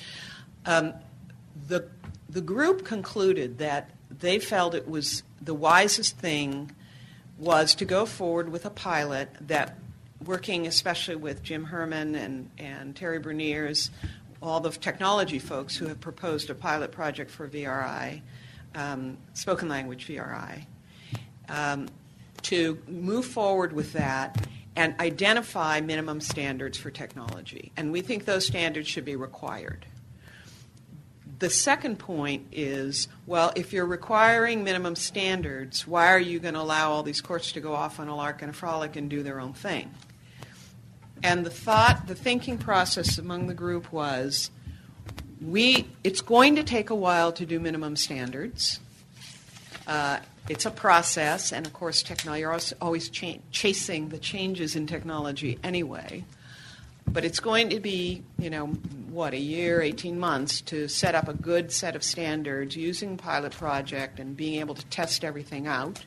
The group concluded that they felt it was the wisest thing was to go forward with a pilot that, working especially with Jim Herman and Terry Berniers, all the technology folks who have proposed a pilot project for VRI, spoken language VRI, to move forward with that and identify minimum standards for technology. And we think those standards should be required. The second point is, well, if you're requiring minimum standards, why are you going to allow all these courts to go off on a lark and a frolic and do their own thing? And the thinking process among the group was, it's going to take a while to do minimum standards. It's a process, and of course, you're always chasing the changes in technology anyway. But it's going to be, a year, 18 months to set up a good set of standards using pilot project and being able to test everything out.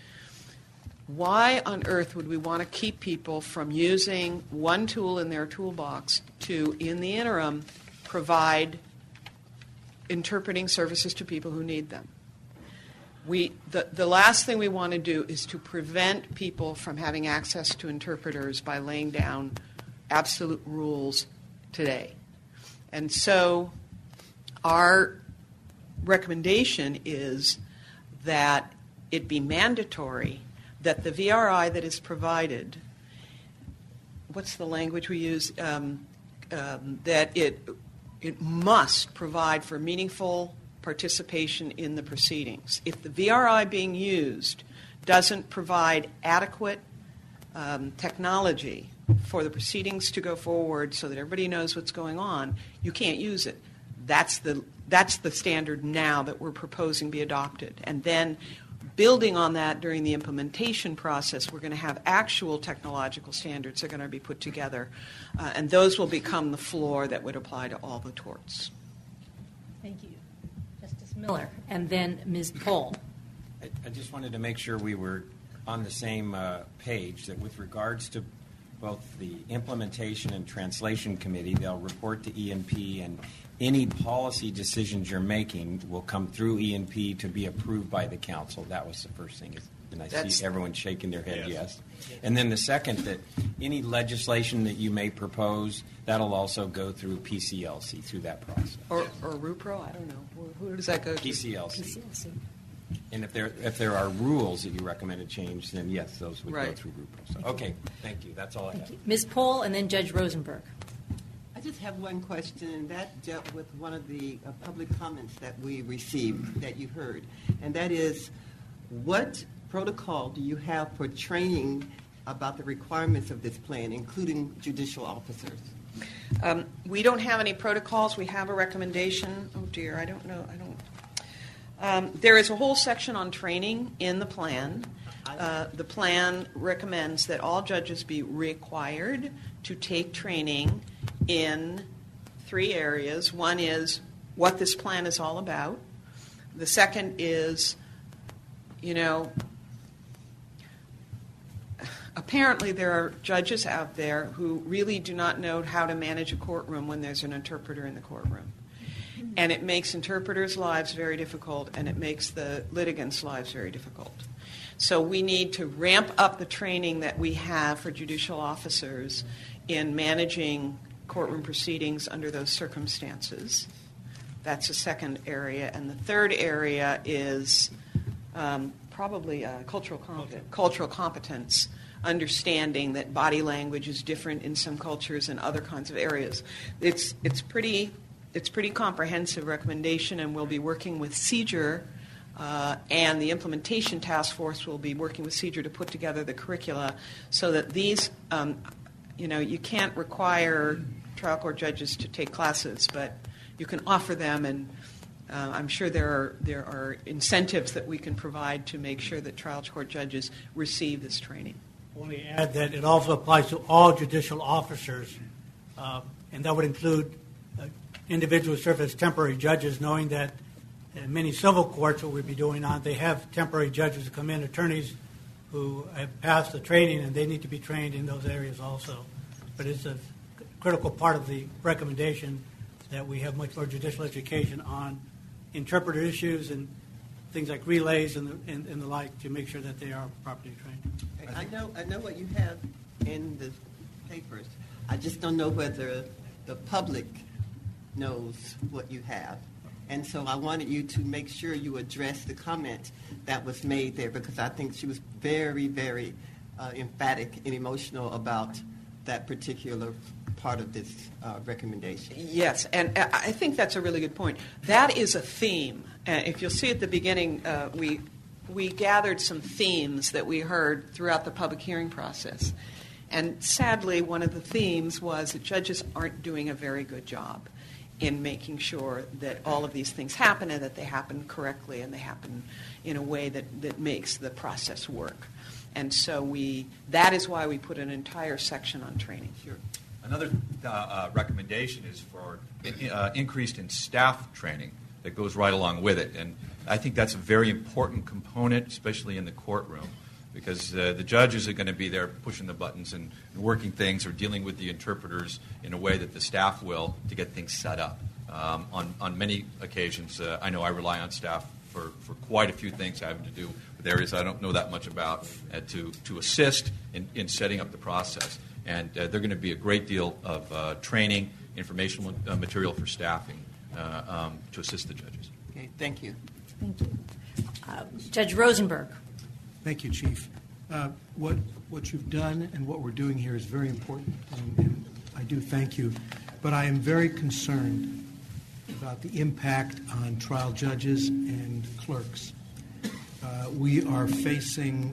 Why on earth would we want to keep people from using one tool in their toolbox to, in the interim, provide interpreting services to people who need them? The last thing we want to do is to prevent people from having access to interpreters by laying down absolute rules today. And so our recommendation is that it be mandatory that the VRI that is provided, what's the language we use, that it must provide for meaningful participation in the proceedings. If the VRI being used doesn't provide adequate technology for the proceedings to go forward so that everybody knows what's going on, you can't use it. That's the standard now that we're proposing be adopted. And then building on that during the implementation process, we're going to have actual technological standards that are going to be put together, and those will become the floor that would apply to all the torts. Thank you. Justice Miller, and then Ms. Pohl. I just wanted to make sure we were on the same page, that with regards to both the implementation and translation committee, they'll report to E&P, and any policy decisions you're making will come through E&P to be approved by the council. That was the first thing. And I see everyone shaking their head yes. And then the second, that any legislation that you may propose, that'll also go through PCLC, through that process. Or RUPRO, I don't know. Who does that go to? PCLC. And if there are rules that you recommend to change, then yes, those would go through RUPRO. So, okay, thank you. That's all I have. Ms. Pohl, and then Judge Rosenberg. I just have one question, and that dealt with one of the public comments that we received that you heard, and that is, what protocol do you have for training about the requirements of this plan, including judicial officers? We don't have any protocols. We have a recommendation. Oh, dear, I don't know. There is a whole section on training in the plan. The plan recommends that all judges be required to take training in 3 areas. One is what this plan is all about. The second is, apparently there are judges out there who really do not know how to manage a courtroom when there's an interpreter in the courtroom. And it makes interpreters' lives very difficult, and it makes the litigants' lives very difficult. So we need to ramp up the training that we have for judicial officers in managing courtroom proceedings under those circumstances. That's the second area. And the third area is probably cultural competence, understanding that body language is different in some cultures and other kinds of areas. It's pretty comprehensive recommendation, and we'll be working with CJIR, and the implementation task force will be working with CJIR to put together the curricula so that these, you can't require trial court judges to take classes, but you can offer them, and I'm sure there are incentives that we can provide to make sure that trial court judges receive this training. I want to add that it also applies to all judicial officers, and that would include individuals who serve as temporary judges, knowing that in many civil courts, what we'd be doing they have temporary judges who come in, attorneys who have passed the training, and they need to be trained in those areas also. But it's a critical part of the recommendation that we have much more judicial education on interpreter issues and things like relays and the like to make sure that they are properly trained. I know what you have in the papers. I just don't know whether the public knows what you have. And so I wanted you to make sure you address the comment that was made there, because I think she was very, very emphatic and emotional about that particular part of this recommendation. Yes, and I think that's a really good point. That is a theme. If you'll see at the beginning, we gathered some themes that we heard throughout the public hearing process. And sadly, one of the themes was that judges aren't doing a very good job in making sure that all of these things happen and that they happen correctly and they happen in a way that makes the process work. And so that is why we put an entire section on training. Sure. Another recommendation is for increased in staff training that goes right along with it. And I think that's a very important component, especially in the courtroom, because the judges are going to be there pushing the buttons and working things or dealing with the interpreters in a way that the staff will to get things set up. On many occasions, I know I rely on staff for quite a few things having to do with areas I don't know that much about to assist in setting up the process. And they're going to be a great deal of training, informational material for staffing to assist the judges. Okay, thank you. Thank you. Judge Rosenberg. Thank you, Chief. What you've done and what we're doing here is very important, and I do thank you. But I am very concerned about the impact on trial judges and clerks. We are facing,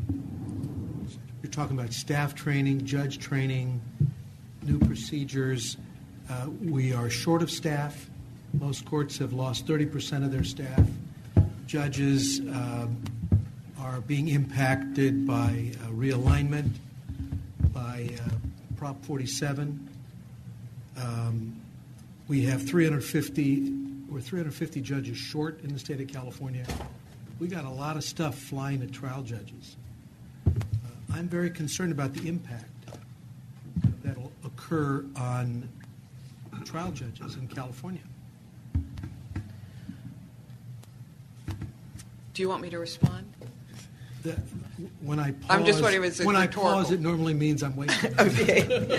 you're talking about staff training, judge training, new procedures. We are short of staff. Most courts have lost 30% of their staff. Judges are being impacted by realignment, by Prop 47. We have 350 judges short in the state of California. We got a lot of stuff flying at trial judges. I'm very concerned about the impact that will occur on trial judges in California. Do you want me to respond? When I pause, I'm just wondering if it's when I rhetorical. pause, it normally means I'm waiting. Okay.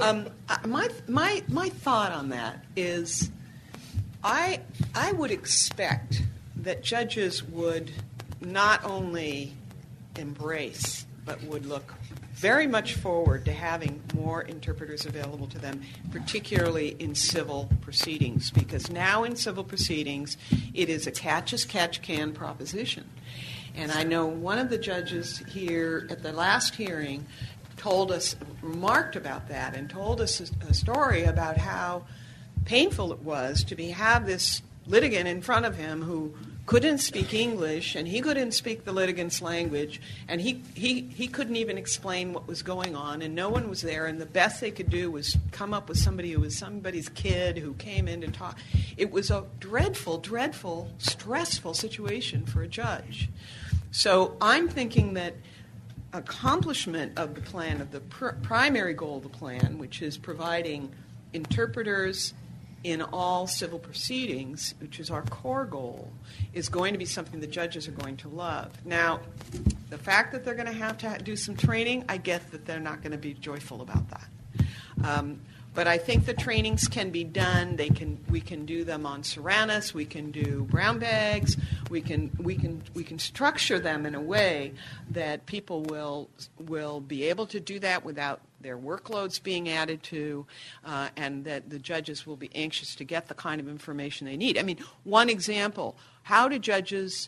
My thought on that is, I would expect that judges would not only embrace but would look very much forward to having more interpreters available to them, particularly in civil proceedings, because now in civil proceedings it is a catch-as-catch-can proposition. And I know one of the judges here at the last hearing remarked about that and told us a story about how painful it was to have this litigant in front of him who couldn't speak English, and he couldn't speak the litigant's language, and he couldn't even explain what was going on, and no one was there, and the best they could do was come up with somebody who was somebody's kid who came in to talk. It was a dreadful, dreadful, stressful situation for a judge. So I'm thinking that accomplishment of the plan, of the primary goal of the plan, which is providing interpreters in all civil proceedings, which is our core goal, is going to be something the judges are going to love. Now, the fact that they're going to have to do some training, I get that they're not going to be joyful about that. But I think the trainings can be done. We can do them on Serranus. We can do brown bags. We can structure them in a way that people will be able to do that without their workloads being added to, and that the judges will be anxious to get the kind of information they need. I mean, one example: how do judges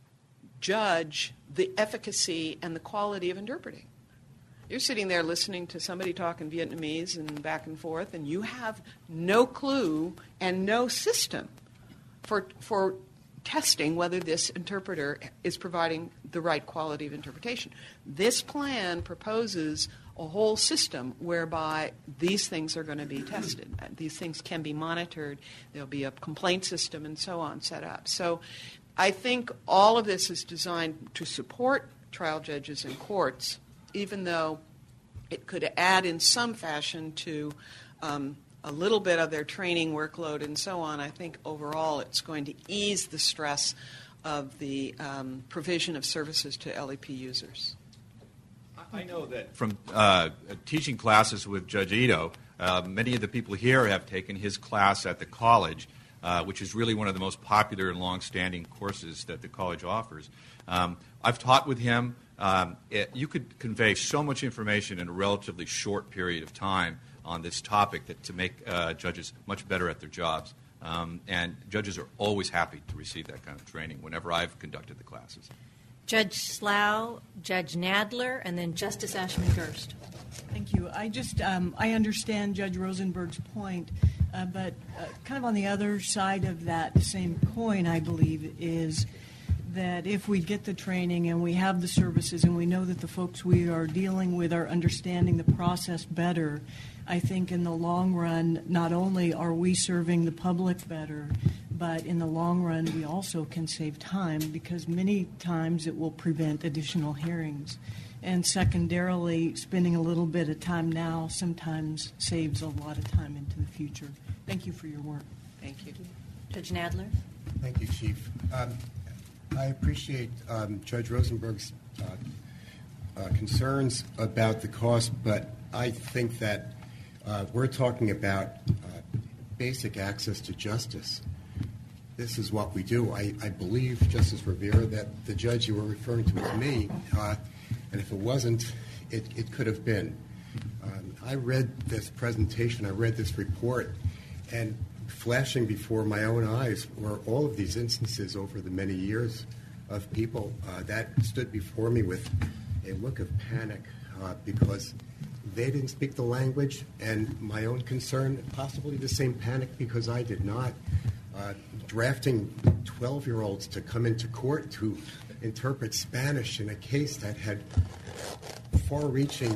judge the efficacy and the quality of interpreting? You're sitting there listening to somebody talk in Vietnamese and back and forth, and you have no clue and no system for testing whether this interpreter is providing the right quality of interpretation. This plan proposes a whole system whereby these things are going to be tested. These things can be monitored. There'll be a complaint system and so on set up. So I think all of this is designed to support trial judges and courts, even though it could add in some fashion to a little bit of their training workload and so on. I think overall it's going to ease the stress of the provision of services to LEP users. I know that from teaching classes with Judge Ito, many of the people here have taken his class at the college, which is really one of the most popular and long-standing courses that the college offers. I've taught with him. You could convey so much information in a relatively short period of time on this topic to make judges much better at their jobs. And judges are always happy to receive that kind of training whenever I've conducted the classes. Judge Slough, Judge Nadler, and then Justice Ashman-Gerst. Thank you. I understand Judge Rosenberg's point, but kind of on the other side of that same coin, I believe, is that if we get the training and we have the services and we know that the folks we are dealing with are understanding the process better, I think in the long run, not only are we serving the public better, but in the long run, we also can save time, because many times it will prevent additional hearings. And secondarily, spending a little bit of time now sometimes saves a lot of time into the future. Thank you for your work. Thank you. Judge Nadler. Thank you, Chief. I appreciate Judge Rosenberg's concerns about the cost, but I think that we're talking about basic access to justice. This is what we do. I believe, Justice Rivera, that the judge you were referring to was me, and if it wasn't, it could have been. I read this presentation, I read this report, and flashing before my own eyes were all of these instances over the many years of people that stood before me with a look of panic because they didn't speak the language, and my own concern, possibly the same panic because I did not. Drafting 12-year-olds to come into court to interpret Spanish in a case that had far-reaching,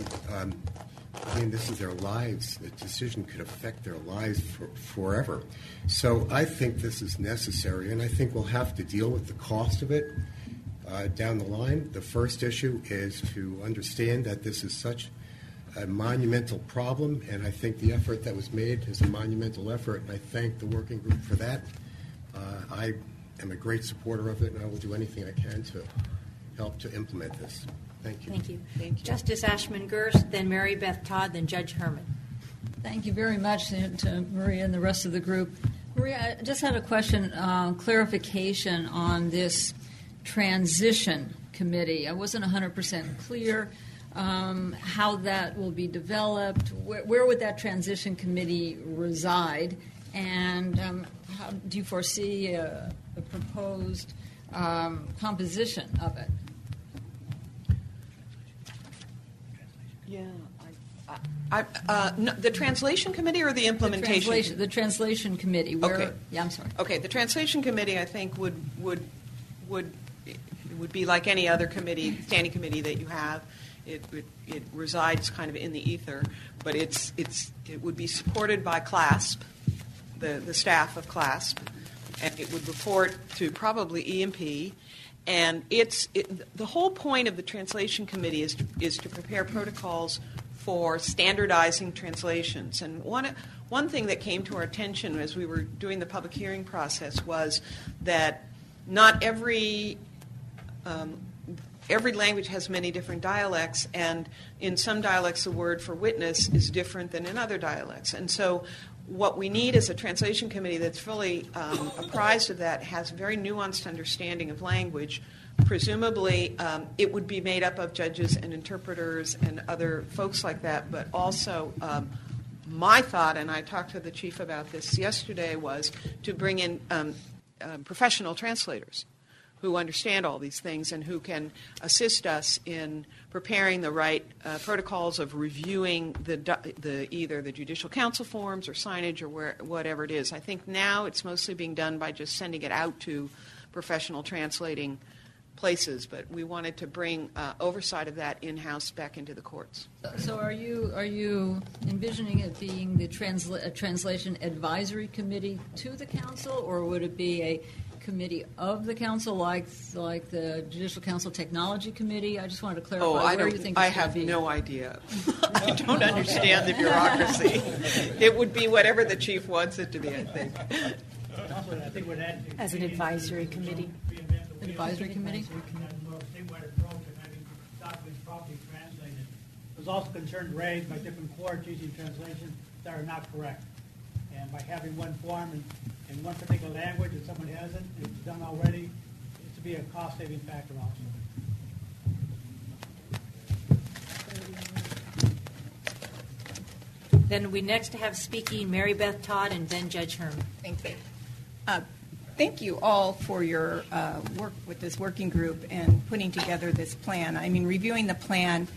this is their lives. The decision could affect their lives forever. So I think this is necessary, and I think we'll have to deal with the cost of it down the line. The first issue is to understand that this is such a monumental problem, and I think the effort that was made is a monumental effort, and I thank the working group for that. I am a great supporter of it, and I will do anything I can to help to implement this. Thank you. Thank you. Thank you. Justice Ashman-Gerst, then Mary Beth Todd, then Judge Herman. Thank you very much to Maria and the rest of the group. Maria, I just had a question, clarification on this transition committee. I wasn't 100% clear. how that will be developed, where would that transition committee reside, and how do you foresee a proposed composition of it? Yeah. The translation committee or the implementation? The translation committee. Okay. Yeah, I'm sorry. Okay, the translation committee, I think, would be like any other committee, standing committee that you have. It resides kind of in the ether, but it would be supported by CLASP, the staff of CLASP, and it would report to probably EMP. And the whole point of the translation committee is to prepare protocols for standardizing translations. And one thing that came to our attention as we were doing the public hearing process was that not every language has many different dialects, and in some dialects the word for witness is different than in other dialects. And so what we need is a translation committee that's fully apprised of that, has a very nuanced understanding of language. Presumably, it would be made up of judges and interpreters and other folks like that, but also my thought, and I talked to the chief about this yesterday, was to bring in professional translators who understand all these things and who can assist us in preparing the right protocols of reviewing either the judicial council forms or signage or whatever it is. I think now it's mostly being done by just sending it out to professional translating places, but we wanted to bring oversight of that in-house back into the courts. So are you envisioning it being a translation advisory committee to the council, or would it be a committee of the council like the Judicial Council Technology Committee? I just wanted to clarify where you think I have no idea. I don't understand the bureaucracy. It would be whatever the chief wants it to be, I think. As an advisory committee. Advisory committee? There's also concerns raised by different courts using translations that are not correct. And by having one form in one particular language and someone hasn't, it's done already, it's to be a cost-saving factor also. Then we next have speaking Mary Beth Todd and then Judge Herm. Thank you. Thank you all for your work with this working group and putting together this plan. I mean, reviewing the plan,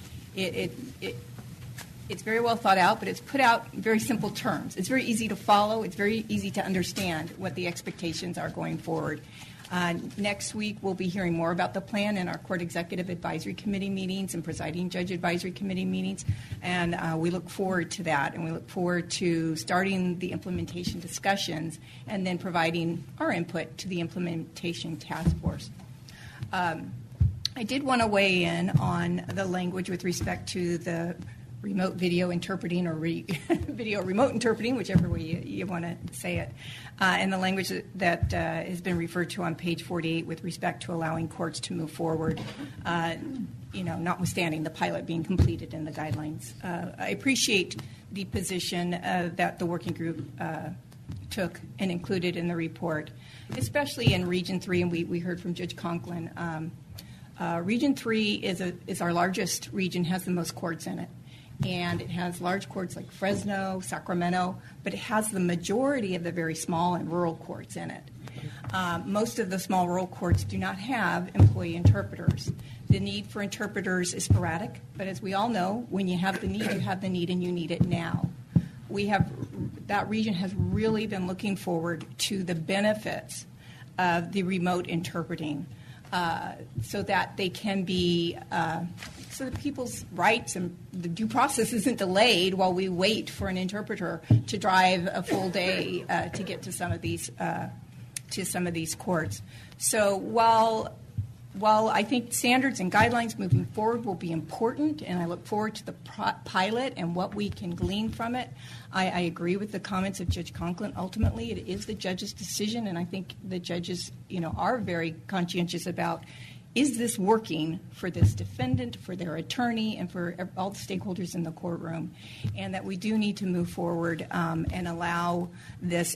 it's very well thought out, but it's put out in very simple terms. It's very easy to follow. It's very easy to understand what the expectations are going forward. Next week, we'll be hearing more about the plan in our Court Executive Advisory Committee meetings and Presiding Judge Advisory Committee meetings, and we look forward to that, and we look forward to starting the implementation discussions and then providing our input to the implementation task force. I did want to weigh in on the language with respect to the remote video interpreting or video remote interpreting, whichever way you want to say it, and the language that has been referred to on page 48 with respect to allowing courts to move forward, notwithstanding the pilot being completed and the guidelines. I appreciate the position that the working group took and included in the report, especially in Region 3, and we heard from Judge Conklin. Region 3 is our largest region, has the most courts in it. And it has large courts like Fresno, Sacramento, but it has the majority of the very small and rural courts in it. Most of the small rural courts do not have employee interpreters. The need for interpreters is sporadic, but as we all know, when you have the need, you have the need, and you need it now. That region has really been looking forward to the benefits of the remote interpreting, so that they can be, so that people's rights and the due process isn't delayed while we wait for an interpreter to drive a full day to get to some of these courts. So while I think standards and guidelines moving forward will be important, and I look forward to the pilot and what we can glean from it, I agree with the comments of Judge Conklin. Ultimately, it is the judge's decision, and I think the judges, are very conscientious about, is this working for this defendant, for their attorney, and for all the stakeholders in the courtroom, and that we do need to move forward and allow this,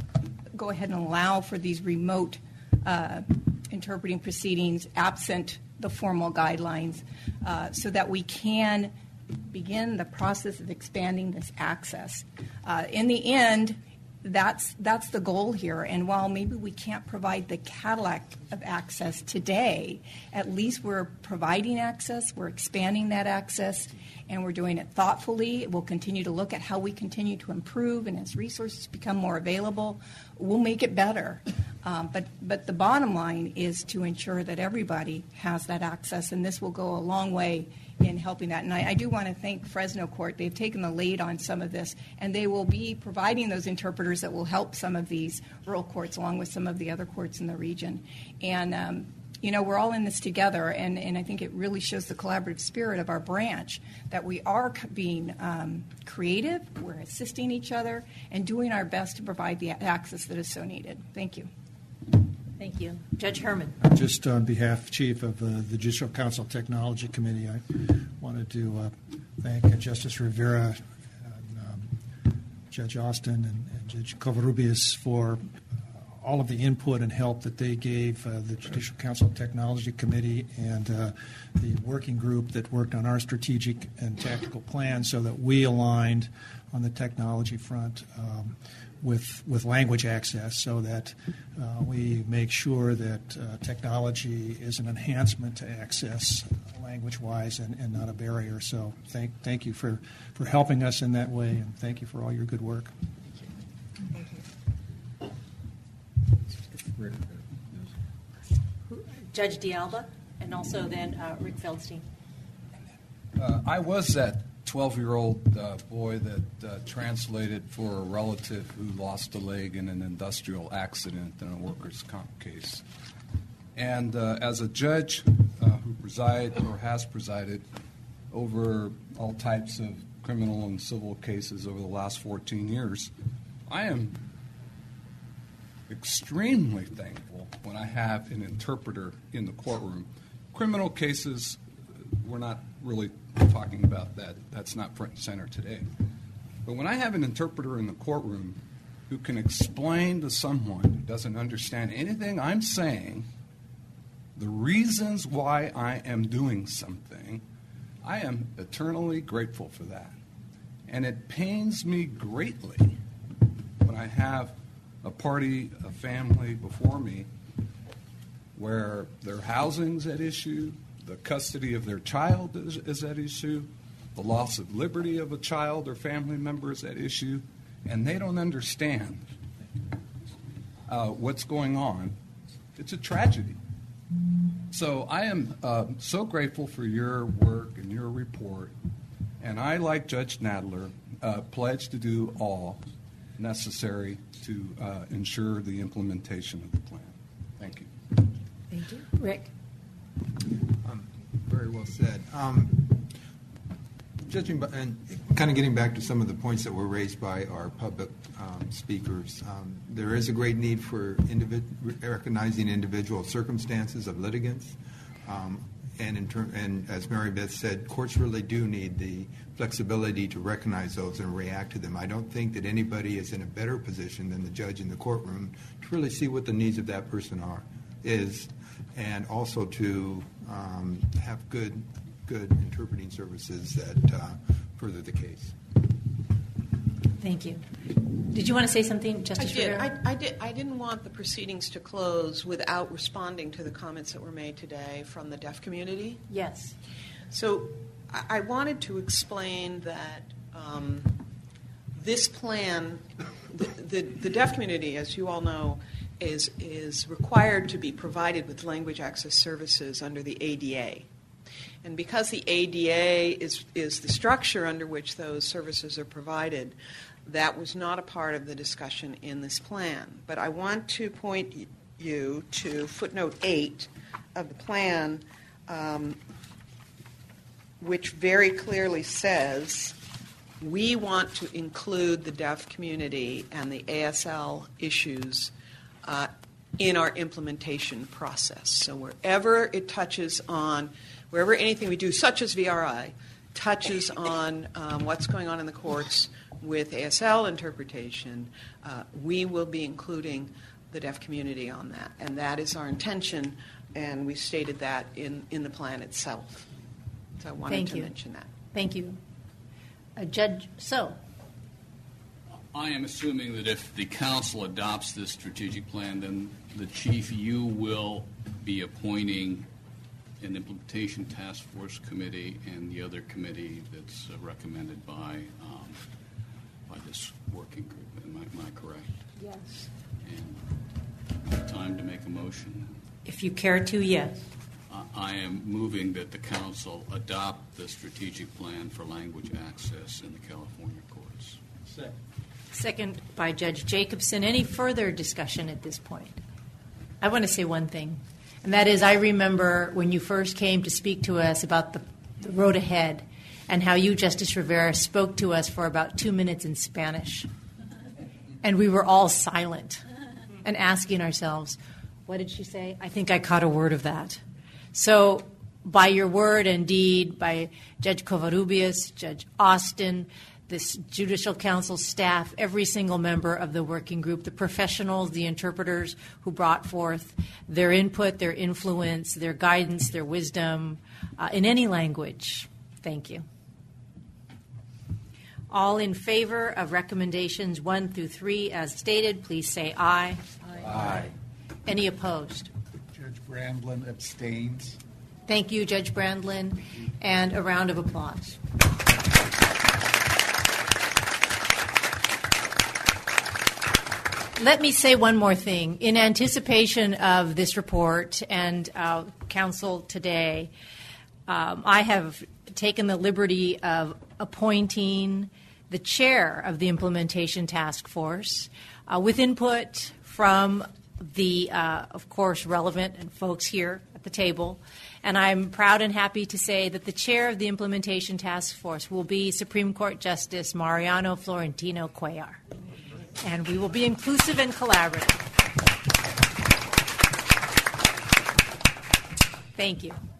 go ahead and allow for these remote interpreting proceedings absent the formal guidelines so that we can begin the process of expanding this access. In the end, that's the goal here. And while maybe we can't provide the Cadillac of access today, at least we're providing access, we're expanding that access, and we're doing it thoughtfully. We'll continue to look at how we continue to improve, and as resources become more available, we'll make it better. But the bottom line is to ensure that everybody has that access, and this will go a long way in helping that. And I do want to thank Fresno Court. They've taken the lead on some of this, and they will be providing those interpreters that will help some of these rural courts along with some of the other courts in the region. And, we're all in this together, and I think it really shows the collaborative spirit of our branch that we are being creative, we're assisting each other, and doing our best to provide the access that is so needed. Thank you. Thank you. Judge Herman. Just on behalf, Chief, of the Judicial Council Technology Committee, I wanted to thank Justice Rivera, and, Judge Austin, and Judge Covarrubias for all of the input and help that they gave the Judicial Council Technology Committee and the working group that worked on our strategic and tactical plan so that we aligned on the technology front with language access so that we make sure that technology is an enhancement to access language-wise and not a barrier. So thank you for helping us in that way, and thank you for all your good work. Judge D'Alba, and also then Rick Feldstein. I was that 12-year-old boy that translated for a relative who lost a leg in an industrial accident in a workers' comp case. And as a judge who presides or has presided over all types of criminal and civil cases over the last 14 years, I am extremely thankful when I have an interpreter in the courtroom. Criminal cases, we're not really talking about that. That's not front and center today. But when I have an interpreter in the courtroom who can explain to someone who doesn't understand anything I'm saying the reasons why I am doing something, I am eternally grateful for that. And it pains me greatly when I have a party, a family before me where their housing's at issue, the custody of their child is at issue, the loss of liberty of a child or family member is at issue, and they don't understand what's going on. It's a tragedy. So I am so grateful for your work and your report, and I, like Judge Nadler, pledge to do all necessary to ensure the implementation of the plan. Thank you. Thank you. Rick. Very well said. Judging by, and kind of getting back to some of the points that were raised by our public speakers, there is a great need for recognizing individual circumstances of litigants. And as Mary Beth said, courts really do need the flexibility to recognize those and react to them. I don't think that anybody is in a better position than the judge in the courtroom to really see what the needs of that person is, and also to have good interpreting services that further the case. Thank you. Did you want to say something, Justice Rivera? I didn't want the proceedings to close without responding to the comments that were made today from the deaf community. Yes. So I wanted to explain that this plan, the deaf community, as you all know, is required to be provided with language access services under the ADA. And because the ADA is the structure under which those services are provided, that was not a part of the discussion in this plan. But I want to point you to footnote 8 of the plan, which very clearly says we want to include the deaf community and the ASL issues in our implementation process. So wherever it touches on, wherever anything we do, such as VRI, touches on what's going on in the courts with ASL interpretation, we will be including the deaf community on that. And that is our intention. and we stated that in the plan itself. So I wanted Thank to you. mention that. Thank you. Judge So. I am assuming that if the council adopts this strategic plan, then the chief, you will be appointing an implementation task force committee and the other committee that's recommended by this working group. Am I correct? Yes. And time to make a motion. If you care to, yes. I am moving that the council adopt the strategic plan for language access in the California courts. Second by Judge Jacobson. Any further discussion at this point? I want to say one thing, and that is I remember when you first came to speak to us about the road ahead and how you, Justice Rivera, spoke to us for about 2 minutes in Spanish. And we were all silent and asking ourselves, what did she say? I think I caught a word of that. So by your word and deed, by Judge Covarrubias, Judge Austin, this Judicial Council staff, every single member of the working group, the professionals, the interpreters who brought forth their input, their influence, their guidance, their wisdom in any language. Thank you. All in favor of recommendations 1 through 3 as stated, please say aye. Aye. Any opposed? Judge Brandlin abstains. Thank you, Judge Brandlin, and a round of applause. Let me say one more thing. In anticipation of this report and council today, I have taken the liberty of appointing the chair of the Implementation Task Force with input from the, of course, relevant and folks here at the table. And I'm proud and happy to say that the chair of the Implementation Task Force will be Supreme Court Justice Mariano Florentino Cuellar. And we will be inclusive and collaborative. Thank you.